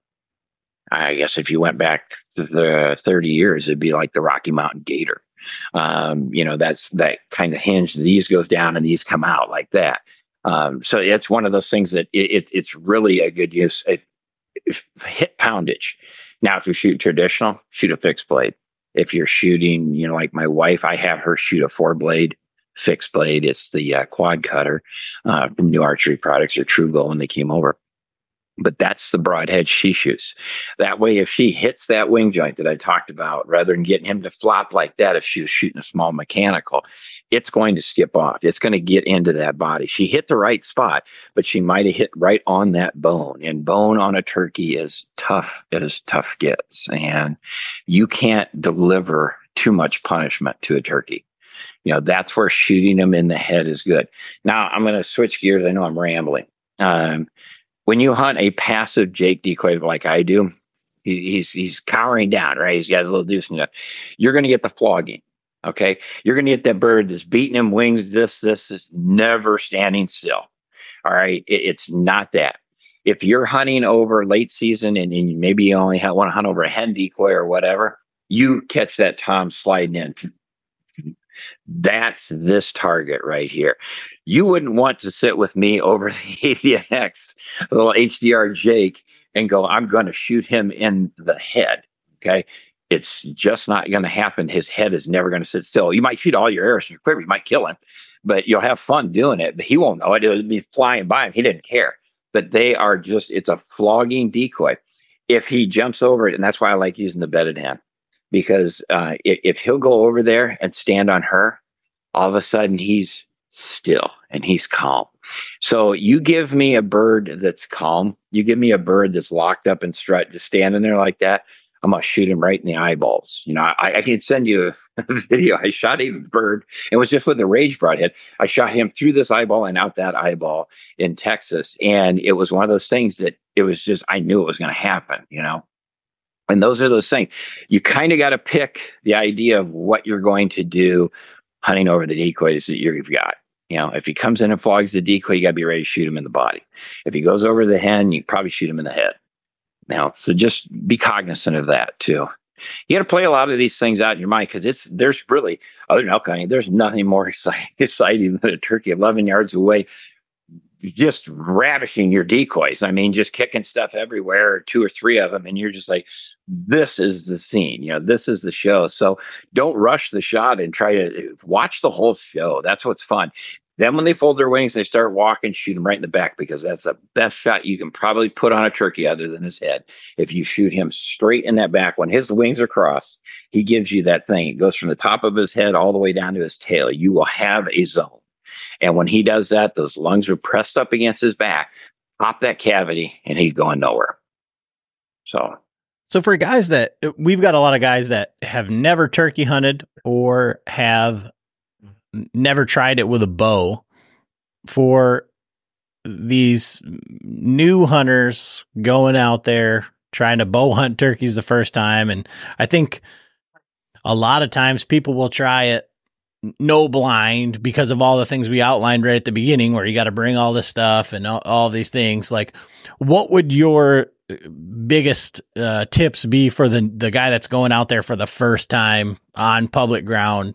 I guess if you went back to the thirty years, it'd be like the Rocky Mountain Gator. Um, you know, that's that kind of hinge. These goes down and these come out like that. Um, so it's one of those things that it, it, it's really a good use. It, it, hit poundage. Now, if you shoot traditional, shoot a fixed blade. If you're shooting, you know, like my wife, I have her shoot a four blade fixed blade. It's the uh, quad cutter uh, from New Archery Products or True Goal when they came over. But that's the broadhead she shoots. That way, if she hits that wing joint that I talked about, rather than getting him to flop like that, if she was shooting a small mechanical, it's going to skip off. It's going to get into that body. She hit the right spot, but she might have hit right on that bone. And bone on a turkey is tough as tough gets. And you can't deliver too much punishment to a turkey. You know, that's where shooting them in the head is good. Now, I'm going to switch gears. I know I'm rambling. Um, When you hunt a passive Jake decoy like I do, he, he's he's cowering down, right? He's got a little deuce in it. You're going to get the flogging, okay? You're going to get that bird that's beating him wings. This this is never standing still, all right? It, it's not that. If you're hunting over late season and, and maybe you only have, want to hunt over a hen decoy or whatever, you catch that tom sliding in. That's this target right here. You wouldn't want to sit with me over the A D N X, a little H D R Jake, and go, I'm going to shoot him in the head. Okay. It's just not going to happen. His head is never going to sit still. You might shoot all your arrows in your quiver. You might kill him, but you'll have fun doing it. But he won't know it. It'll be flying by him. He didn't care. But they are just, it's a flogging decoy. If he jumps over it, and that's why I like using the bedded hen. Because uh, if, if he'll go over there and stand on her, all of a sudden he's still and he's calm. So you give me a bird that's calm. You give me a bird that's locked up and strut, just standing there like that. I'm going to shoot him right in the eyeballs. You know, I, I can send you a video. I shot a bird. It was just with a rage broadhead. I shot him through this eyeball and out that eyeball in Texas. And it was one of those things that it was just, I knew it was going to happen, you know. And those are those things. You kind of got to pick the idea of what you're going to do hunting over the decoys that you've got. You know, if he comes in and flogs the decoy, you got to be ready to shoot him in the body. If he goes over the hen, you probably shoot him in the head. Now, so just be cognizant of that too. You got to play a lot of these things out in your mind because it's there's really, other than elk hunting, there's nothing more exciting, exciting than a turkey eleven yards away just ravishing your decoys. I mean, just kicking stuff everywhere, two or three of them, and you're just like, this is the scene, you know, this is the show. So don't rush the shot and try to watch the whole show. That's what's fun. Then when they fold their wings, they start walking, shoot them right in the back because that's the best shot you can probably put on a turkey other than his head. If you shoot him straight in that back, when his wings are crossed, he gives you that thing. It goes from the top of his head all the way down to his tail. You will have a zone. And when he does that, those lungs are pressed up against his back, pop that cavity, and he's going nowhere. So, so for guys that we've got a lot of guys that have never turkey hunted or have never tried it with a bow. For these new hunters going out there trying to bow hunt turkeys the first time, and I think a lot of times people will try it no blind because of all the things we outlined right at the beginning, where you got to bring all this stuff and all, all these things. Like, what would your biggest uh, tips be for the the guy that's going out there for the first time on public ground?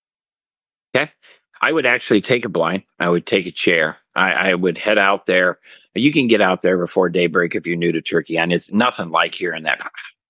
Okay, I would actually take a blind. I would take a chair. I, I would head out there. You can get out there before daybreak if you're new to turkey, and it's nothing like hearing that,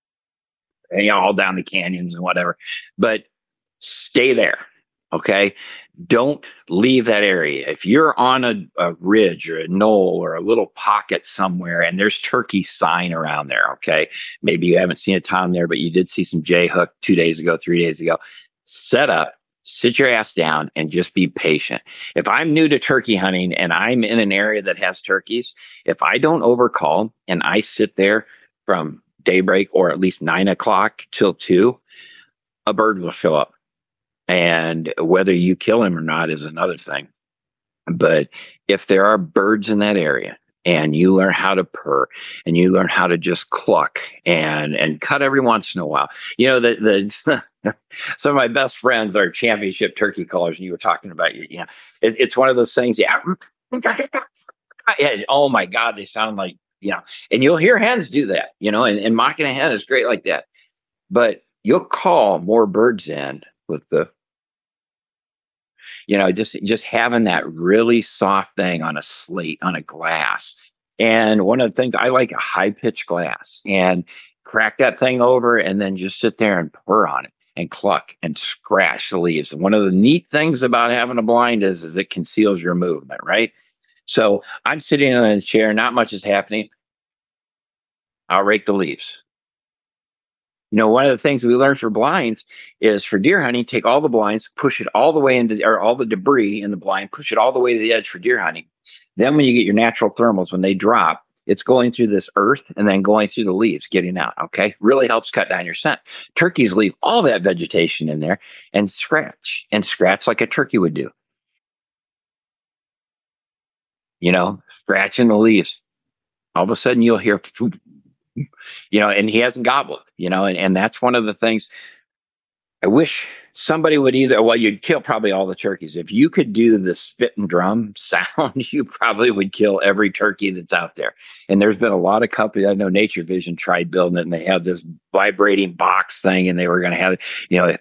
you know, all down the canyons and whatever. But stay there. Okay. Don't leave that area. If you're on a, a ridge or a knoll or a little pocket somewhere and there's turkey sign around there. Okay. Maybe you haven't seen a tom there, but you did see some jay hook two days ago, three days ago. Set up, sit your ass down and just be patient. If I'm new to turkey hunting and I'm in an area that has turkeys, if I don't overcall and I sit there from daybreak or at least nine o'clock till two, a bird will show up. And whether you kill him or not is another thing. But if there are birds in that area and you learn how to purr and you learn how to just cluck and, and cut every once in a while, you know, the, the some of my best friends are championship turkey callers. And you were talking about, you know, it, it's one of those things. Yeah. Oh my God. They sound like, you know, and you'll hear hens do that, you know, and, and mocking a hen is great like that. But you'll call more birds in with the, you know, just, just having that really soft thing on a slate, on a glass. And one of the things I like, a high pitched glass, and crack that thing over and then just sit there and purr on it and cluck and scratch the leaves. And one of the neat things about having a blind is, is it conceals your movement, right? So I'm sitting in a chair, not much is happening. I'll rake the leaves. You know, one of the things we learned for blinds is for deer hunting, take all the blinds, push it all the way into, or all the debris in the blind, push it all the way to the edge for deer hunting. Then when you get your natural thermals, when they drop, it's going through this earth and then going through the leaves, getting out. Okay. Really helps cut down your scent. Turkeys leave all that vegetation in there and scratch and scratch like a turkey would do. You know, scratching the leaves. All of a sudden you'll hear, you know, and he hasn't gobbled, you know, and, and that's one of the things I wish somebody would either, well, you'd kill probably all the turkeys. If you could do the spit and drum sound, you probably would kill every turkey that's out there. And there's been a lot of companies, I know Nature Vision tried building it, and they had this vibrating box thing, and they were going to have, you know,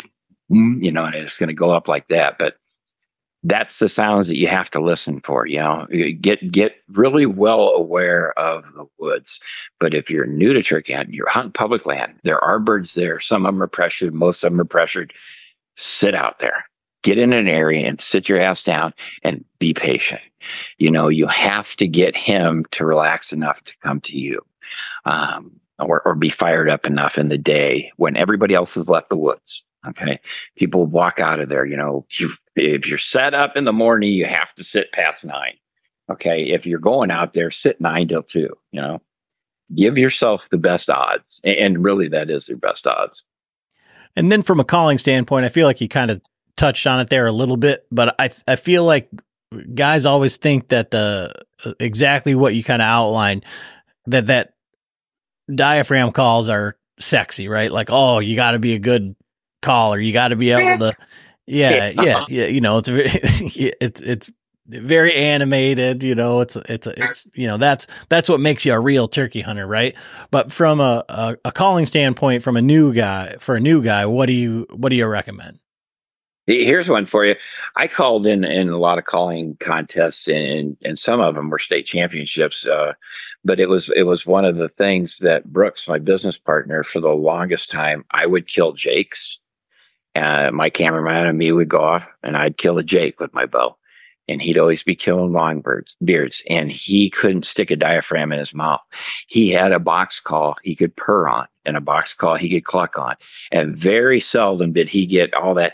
you know, and it's going to go up like that. But that's the sounds that you have to listen for, you know, get, get really well aware of the woods. But if you're new to turkey hunting, you're hunting public land, there are birds there. Some of them are pressured. Most of them are pressured. Sit out there, get in an area and sit your ass down and be patient. You know, you have to get him to relax enough to come to you, um, or, or be fired up enough in the day when everybody else has left the woods. Okay. People walk out of there, you know, you, if you're set up in the morning, you have to sit past nine. Okay. If you're going out there, sit nine till two, you know, give yourself the best odds. And really that is your best odds. And then from a calling standpoint, I feel like you kind of touched on it there a little bit, but I, I feel like guys always think that the exactly what you kind of outlined, that, that diaphragm calls are sexy, right? Like, oh, you got to be a good caller. You got to be able to, yeah, yeah, yeah. You know, it's very, it's, it's very animated, you know, it's, it's, it's, you know, that's, that's what makes you a real turkey hunter. Right. But from a, a, a calling standpoint, from a new guy, for a new guy, what do you, what do you recommend? Here's one for you. I called in, in a lot of calling contests, and, and some of them were state championships. Uh, but it was, it was one of the things that Brooks, my business partner, for the longest time, I would kill jakes. Uh, my cameraman and me would go off, and I'd kill a jake with my bow, and he'd always be killing longbirds, beards, and he couldn't stick a diaphragm in his mouth. He had a box call he could purr on, and a box call he could cluck on, and very seldom did he get all that.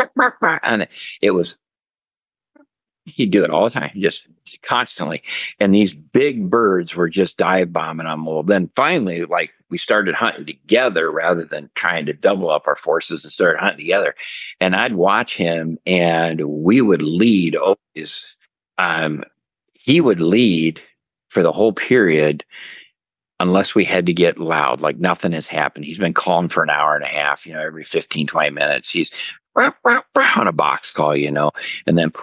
And it was, he'd do it all the time, just constantly. And these big birds were just dive bombing on. Well, then finally, like, we started hunting together rather than trying to double up our forces, and started hunting together. And I'd watch him, and we would lead always. Um, he would lead for the whole period unless we had to get loud, like nothing has happened. He's been calling for an hour and a half, you know, every fifteen, twenty minutes. He's on a box call, you know, and then,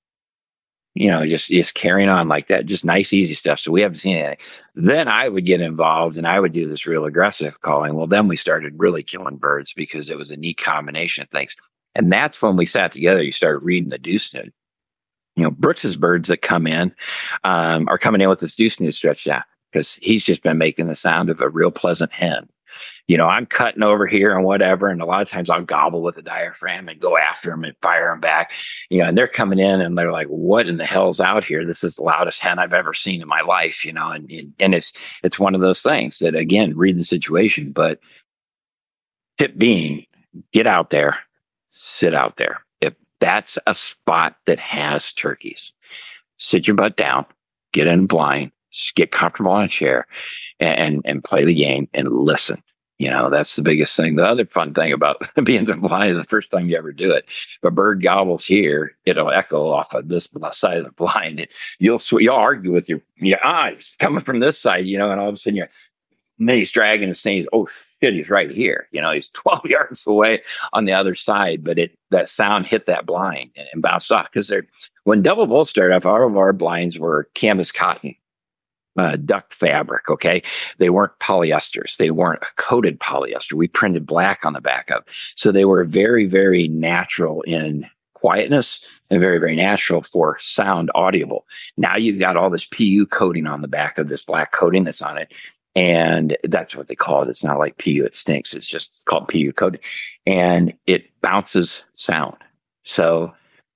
you know, just, just carrying on like that, just nice, easy stuff. So we haven't seen anything. Then I would get involved, and I would do this real aggressive calling. Well, then we started really killing birds because it was a neat combination of things. And that's when we sat together. You started reading the deuce snood. You know, Brooks's birds that come in um, are coming in with this deuce snood stretched out, because he's just been making the sound of a real pleasant hen. You know, I'm cutting over here and whatever, and a lot of times I'll gobble with a diaphragm and go after them and fire them back. You know, and they're coming in and they're like, "What in the hell's out here? This is the loudest hen I've ever seen in my life." You know, and and it's it's one of those things that, again, read the situation. But tip being, get out there, sit out there. If that's a spot that has turkeys, sit your butt down, get in blind, get comfortable on a chair, and and play the game and listen. You know, that's the biggest thing. The other fun thing about being blind is the first time you ever do it. If a bird gobbles here, it'll echo off of this side of the blind. You'll you'll argue with your your eyes coming from this side, you know, and all of a sudden you're, and then he's dragging and saying, "Oh shit, he's right here." You know, he's twelve yards away on the other side, but it that sound hit that blind and, and bounced off, because they're, when double bolt started off, all of our blinds were canvas cotton. Uh, duck fabric. Okay. They weren't polyesters. They weren't a coated polyester. We printed black on the back of. So they were very, very natural in quietness and very, very natural for sound audible. Now you've got all this P U coating on the back of this black coating that's on it. And that's what they call it. It's not like P U, it stinks. It's just called P U coating. And it bounces sound. So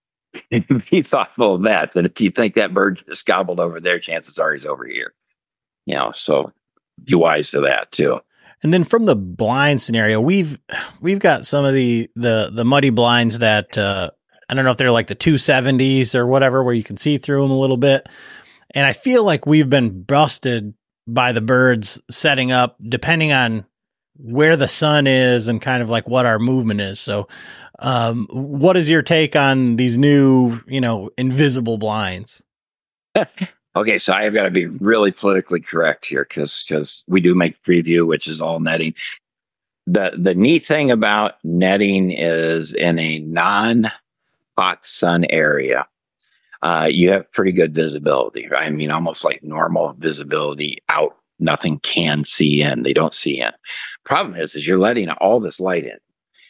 be thoughtful of that, that if you think that bird just gobbled over there, chances are he's over here. You know, so be wise to that too. And then from the blind scenario, we've we've got some of the the the muddy blinds that uh, I don't know if they're like the two seventies or whatever, where you can see through them a little bit. And I feel like we've been busted by the birds setting up, depending on where the sun is and kind of like what our movement is. So, um, what is your take on these new, you know, invisible blinds? Okay, so I've got to be really politically correct here because because we do make preview, which is all netting. The the neat thing about netting is in a non-hot sun area, uh, you have pretty good visibility. Right? I mean, almost like normal visibility out. Nothing can see in. They don't see in. Problem is, is you're letting all this light in.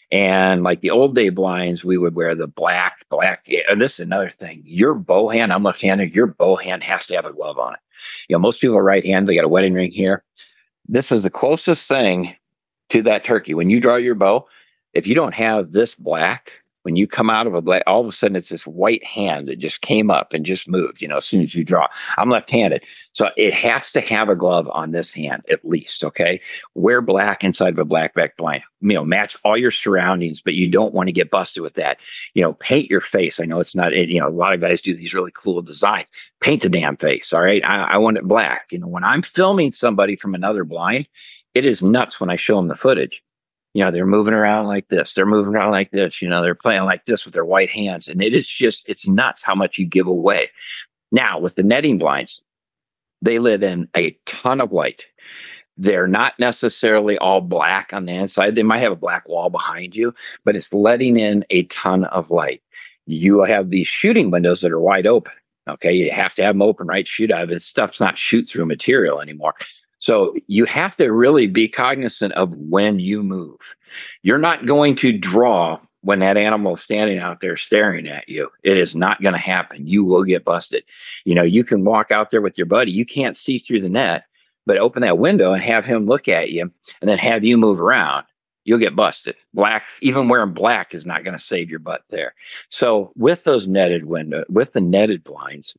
And like the old day blinds, we would wear the black, black. And this is another thing. Your bow hand, I'm left-handed, your bow hand has to have a glove on it. You know, most people are right-handed. They got a wedding ring here. This is the closest thing to that turkey. When you draw your bow, if you don't have this black, when you come out of a black, all of a sudden it's this white hand that just came up and just moved, you know, as soon as you draw. I'm left-handed. So it has to have a glove on this hand at least, okay? Wear black inside of a black back blind. You know, match all your surroundings, but you don't want to get busted with that. You know, paint your face. I know it's not, you know, a lot of guys do these really cool designs. Paint the damn face, all right? I, I want it black. You know, when I'm filming somebody from another blind, it is nuts when I show them the footage. You know, they're moving around like this. They're moving around like this. You know, they're playing like this with their white hands. And it is just, it's nuts how much you give away. Now, with the netting blinds, they let in a ton of light. They're not necessarily all black on the inside. They might have a black wall behind you, but it's letting in a ton of light. You have these shooting windows that are wide open. Okay, you have to have them open, right? Shoot out of it. Stuff's not shoot through material anymore. So you have to really be cognizant of when you move. You're not going to draw when that animal is standing out there staring at you. It is not going to happen. You will get busted. You know, you can walk out there with your buddy. You can't see through the net, but open that window and have him look at you and then have you move around. You'll get busted. Black, even wearing black is not going to save your butt there. So with those netted window, with the netted blinds,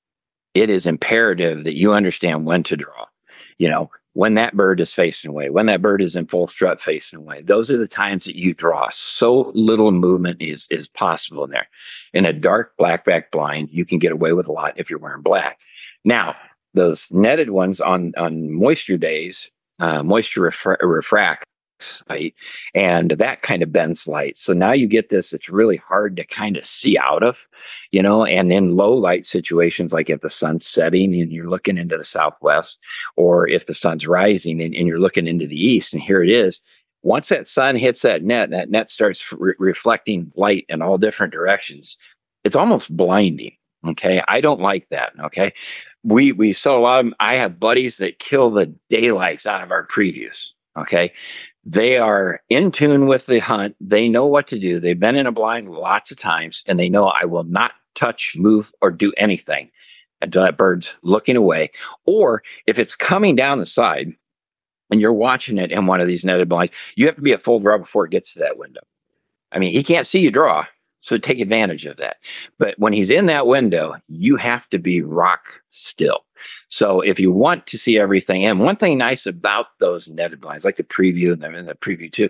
it is imperative that you understand when to draw. You know, when that bird is facing away, when that bird is in full strut facing away, those are the times that you draw. So little movement is, is possible in there. In a dark black back blind, you can get away with a lot if you're wearing black. Now, those netted ones on, on moisture days, uh, moisture refra- refracts light, and that kind of bends light. So now you get this, it's really hard to kind of see out of, you know, and in low light situations, like if the sun's setting and you're looking into the southwest, or if the sun's rising and, and you're looking into the east, and here it is. Once that sun hits that net, that net starts re- reflecting light in all different directions. It's almost blinding. Okay. I don't like that. Okay. We, we saw a lot of, I have buddies that kill the daylights out of our previews. Okay. They are in tune with the hunt. They know what to do. They've been in a blind lots of times, and they know I will not touch, move, or do anything until that bird's looking away. Or if it's coming down the side and you're watching it in one of these netted blinds, you have to be at full draw before it gets to that window. I mean, he can't see you draw, so take advantage of that. But when he's in that window, you have to be rock still. So if you want to see everything, and one thing nice about those netted blinds, like the preview and the, and the preview too,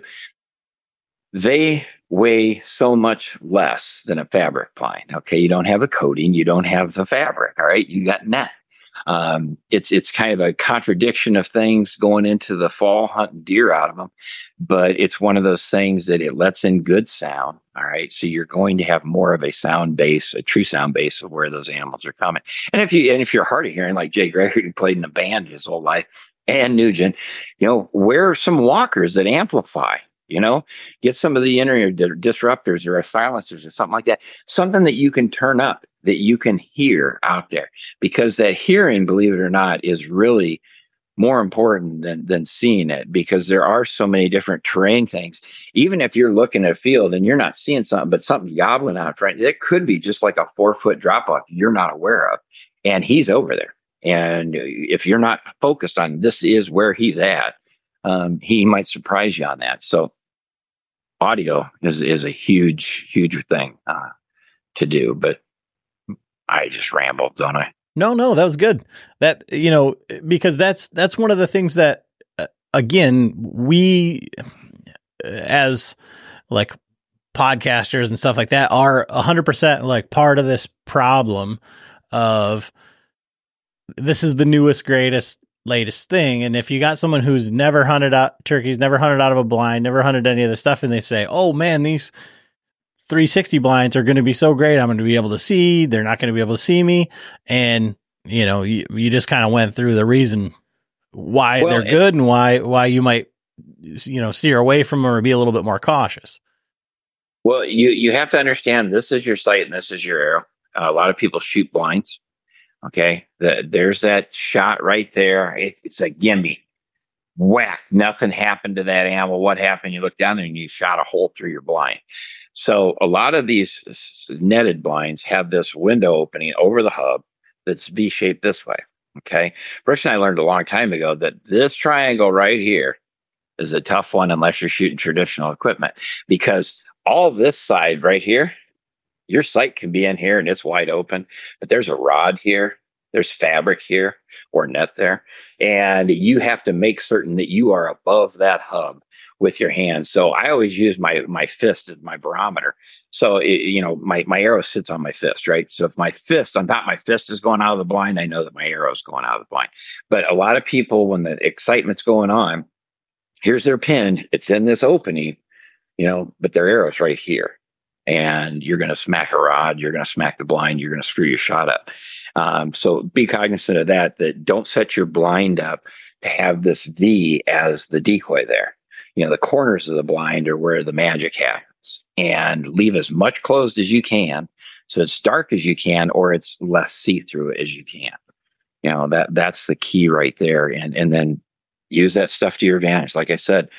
they weigh so much less than a fabric blind. Okay, you don't have a coating, you don't have the fabric. All right, you got net. Um, it's it's kind of a contradiction of things going into the fall, hunting deer out of them, but it's one of those things that it lets in good sound. All right, so you're going to have more of a sound base, a true sound base of where those animals are coming. And if you and if you're hard of hearing, like Jay Gregory, who played in a band his whole life, and Nugent, you know, wear some walkers that amplify. You know, get some of the inner disruptors or silencers or something like that. Something that you can turn up, that you can hear out there, because that hearing, believe it or not, is really more important than, than seeing it, because there are so many different terrain things. Even if you're looking at a field and you're not seeing something, but something gobbling out front, it could be just like a four foot drop off you're not aware of. And he's over there. And if you're not focused on this is where he's at, um, he might surprise you on that. So audio is, is a huge, huge thing uh, to do, but I just rambled, don't I? No, no, that was good. That, you know, because that's, that's one of the things that, uh, again, we as like podcasters and stuff like that are a hundred percent like part of this problem of this is the newest, greatest, latest thing. And if you got someone who's never hunted out turkeys, never hunted out of a blind, never hunted any of this stuff, and they say, oh man, these three sixty blinds are going to be so great. I'm going to be able to see, they're not going to be able to see me. And, you know, you, you just kind of went through the reason why well, they're it, good and why, why you might, you know, steer away from them or be a little bit more cautious. Well, you, you have to understand this is your sight and this is your arrow. Uh, a lot of people shoot blinds. Okay. The, there's that shot right there. It, it's a gimme. Whack. Nothing happened to that animal. What happened? You look down there and you shot a hole through your blind. So a lot of these netted blinds have this window opening over the hub that's V-shaped this way. Okay. Brooks and I learned a long time ago that this triangle right here is a tough one unless you're shooting traditional equipment, because all this side right here, your sight can be in here and it's wide open, but there's a rod here, there's fabric here or net there, and you have to make certain that you are above that hub with your hands. So I always use my my fist as my barometer. So it, you know, my my arrow sits on my fist, right? So if my fist on top of my fist is going out of the blind, I know that my arrow is going out of the blind. But a lot of people, when the excitement's going on, here's their pin, it's in this opening, you know, but their arrow's right here. And you're going to smack a rod, you're going to smack the blind, you're going to screw your shot up. Um, so be cognizant of that, that don't set your blind up to have this V as the decoy there. You know, the corners of the blind are where the magic happens, and leave as much closed as you can. So it's dark as you can, or it's less see-through as you can. You know, that that's the key right there. And, and then use that stuff to your advantage. Like I said,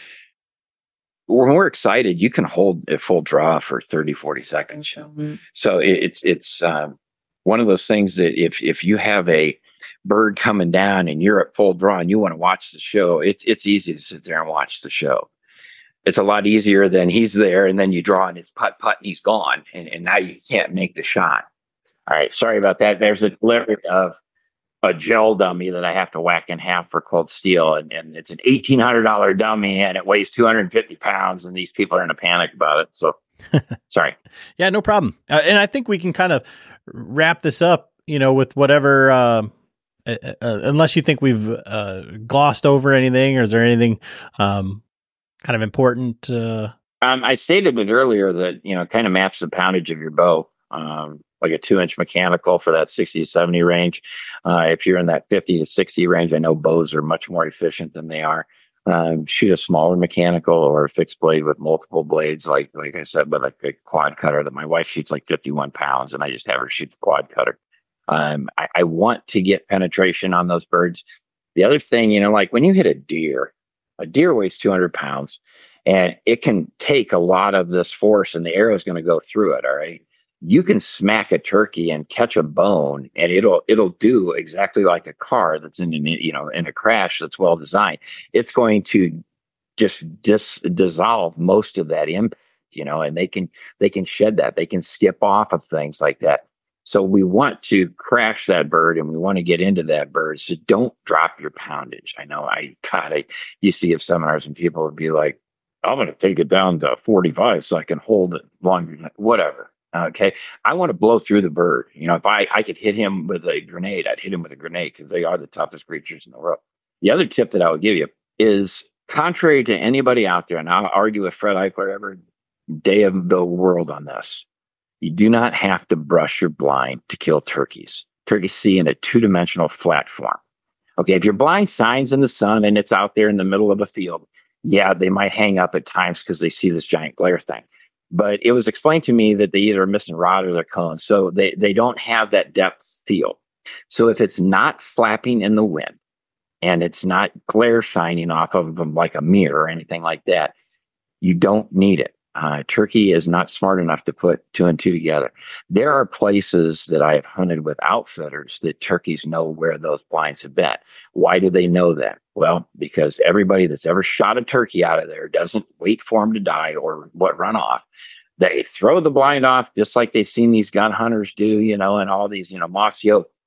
when we're excited, you can hold a full draw for thirty, forty seconds. Mm-hmm. So it, it's, it's, um, one of those things that if, if you have a bird coming down and you're at full draw and you want to watch the show, it's, it's easy to sit there and watch the show. It's a lot easier than he's there and then you draw and it's putt, putt, and he's gone. And, and now you can't make the shot. All right. Sorry about that. There's a delivery of a gel dummy that I have to whack in half for cold steel. And, and it's an eighteen hundred dollars dummy and it weighs two hundred fifty pounds. And these people are in a panic about it. So sorry. Yeah, no problem. Uh, and I think we can kind of wrap this up, you know, with whatever, um, uh, uh, unless you think we've uh, glossed over anything, or is there anything um, kind of important? Uh... Um, I stated it earlier that, you know, kind of match the poundage of your bow. Um, like a two inch mechanical for that sixty to seventy range. Uh, if you're in that fifty to sixty range, I know bows are much more efficient than they are. Um, shoot a smaller mechanical or a fixed blade with multiple blades. Like, like I said, but like a quad cutter that my wife shoots like fifty-one pounds and I just have her shoot the quad cutter. Um, I, I want to get penetration on those birds. The other thing, you know, like when you hit a deer, a deer weighs two hundred pounds and it can take a lot of this force and the arrow is going to go through it. All right. You can smack a turkey and catch a bone and it'll, it'll do exactly like a car that's in, an, you know, in a crash that's well designed. It's going to just dis- dissolve most of that impact, you know, and they can, they can shed that, they can skip off of things like that. So we want to crash that bird and we want to get into that bird. So don't drop your poundage. I know I, God, I, you see of seminars and people would be like, I'm going to take it down to forty-five so I can hold it longer, whatever. Okay. I want to blow through the bird. You know, if I, I could hit him with a grenade, I'd hit him with a grenade because they are the toughest creatures in the world. The other tip that I would give you is, contrary to anybody out there, and I'll argue with Fred Eichler every day of the world on this, you do not have to brush your blind to kill turkeys. Turkeys see in a two-dimensional flat form. Okay. If your blind shines in the sun and it's out there in the middle of a field, yeah, they might hang up at times because they see this giant glare thing. But it was explained to me that they either are missing rod or their cone. So they, they don't have that depth field. So if it's not flapping in the wind and it's not glare shining off of them like a mirror or anything like that, you don't need it. Uh, turkey is not smart enough to put two and two together. There are places that I have hunted with outfitters that turkeys know where those blinds have been. Why do they know that? Well, because everybody that's ever shot a turkey out of there doesn't wait for them to die or what run off. They throw the blind off just like they've seen these gun hunters do, you know, and all these, you know, Mossy Oak.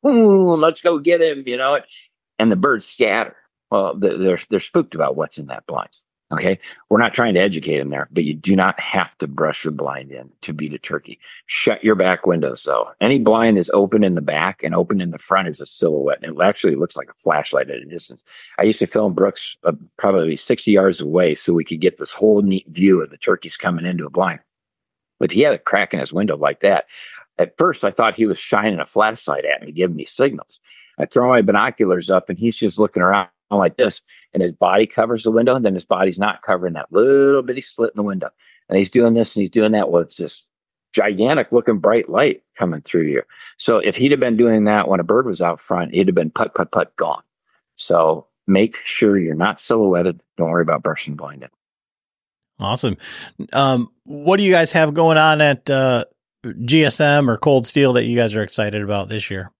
boom, let's go get him, you know, and the birds scatter. Well, they're, they're spooked about what's in that blind. Okay. We're not trying to educate them there, but you do not have to brush your blind in to beat a turkey. Shut your back windows though. Any blind that's open in the back and open in the front is a silhouette. And it actually looks like a flashlight at a distance. I used to film Brooks uh, probably sixty yards away so we could get this whole neat view of the turkeys coming into a blind. But he had a crack in his window like that. At first, I thought he was shining a flashlight at me, giving me signals. I throw my binoculars up and he's just looking around like this, and his body covers the window, and then his body's not covering that little bitty slit in the window. And he's doing this and he's doing that. Well, it's this gigantic looking bright light coming through you. So if he'd have been doing that when a bird was out front, he'd have been put, put, put, gone. So make sure you're not silhouetted. Don't worry about brushing blind in. Awesome. Um, what do you guys have going on at uh, G S M or Cold Steel that you guys are excited about this year?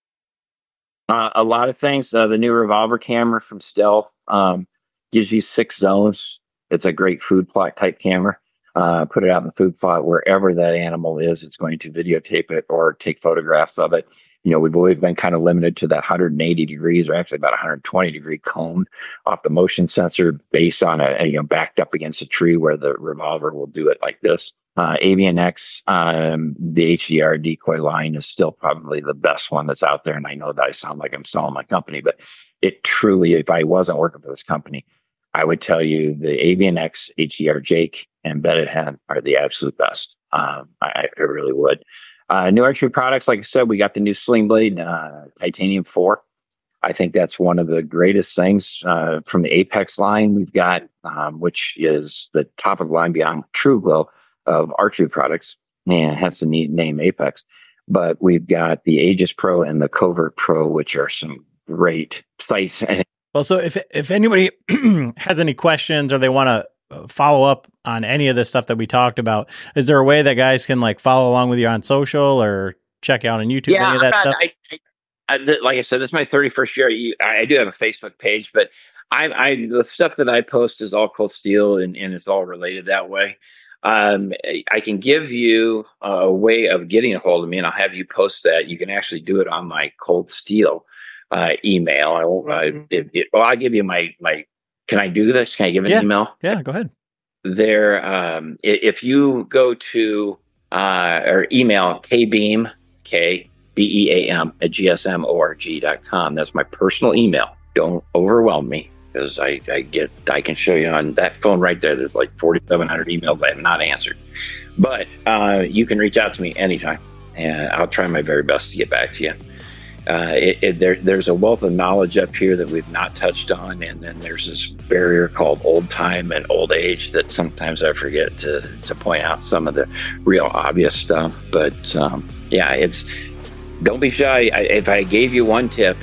Uh, a lot of things. Uh, the new revolver camera from Stealth um, gives you six zones. It's a great food plot type camera. Uh, put it out in the food plot wherever that animal is. It's going to videotape it or take photographs of it. You know, we've always been kind of limited to that one hundred eighty degrees, or actually about one hundred twenty degree cone off the motion sensor based on a, a you know backed up against a tree where the revolver will do it like this. Uh, Avian X, um, the H D R decoy line is still probably the best one that's out there. And I know that I sound like I'm selling my company, but it truly, if I wasn't working for this company, I would tell you the Avian X, H D R Jake, and Bedded Hen are the absolute best. Um, I, I really would. Uh, new archery products, like I said, we got the new Sling Blade, uh, Titanium four. I think that's one of the greatest things uh, from the Apex line we've got, um, which is the top of the line beyond True Glow of archery products, and hence the neat name Apex. But we've got the Aegis Pro and the Covert Pro, which are some great sights. Well, so if if anybody has any questions or they want to follow up on any of the stuff that we talked about, is there a way that guys can like follow along with you on social or check out on YouTube? Yeah, any of that not, stuff? I, I, I, like I said, this is my thirty-first year. I, I do have a Facebook page, but I, I the stuff that I post is all Cold Steel, and, and it's all related that way. Um, I can give you a way of getting a hold of me, and I'll have you post that. You can actually do it on my Cold Steel uh, email. I won't. Uh, it, it, well, I'll give you my my. Can I do this? Can I give an yeah. email? Yeah, go ahead. There, um, if you go to uh, or email kbeam k b e a m at g s m org dot com. That's my personal email. Don't overwhelm me. Because I, I get, I can show you on that phone right there. There's like forty-seven hundred emails I have not answered. But uh, you can reach out to me anytime, and I'll try my very best to get back to you. Uh, it, it, there, there's a wealth of knowledge up here that we've not touched on, and then there's this barrier called old time and old age that sometimes I forget to, to point out some of the real obvious stuff. But um, yeah, it's don't be shy. I, if I gave you one tip,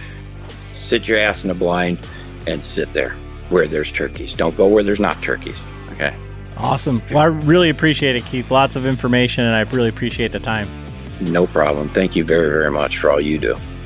sit your ass in a blind and sit there where there's turkeys. Don't go where there's not turkeys. Okay. Awesome. Well, I really appreciate it, Keith. Lots of information, and I really appreciate the time. No problem. Thank you very, very much for all you do.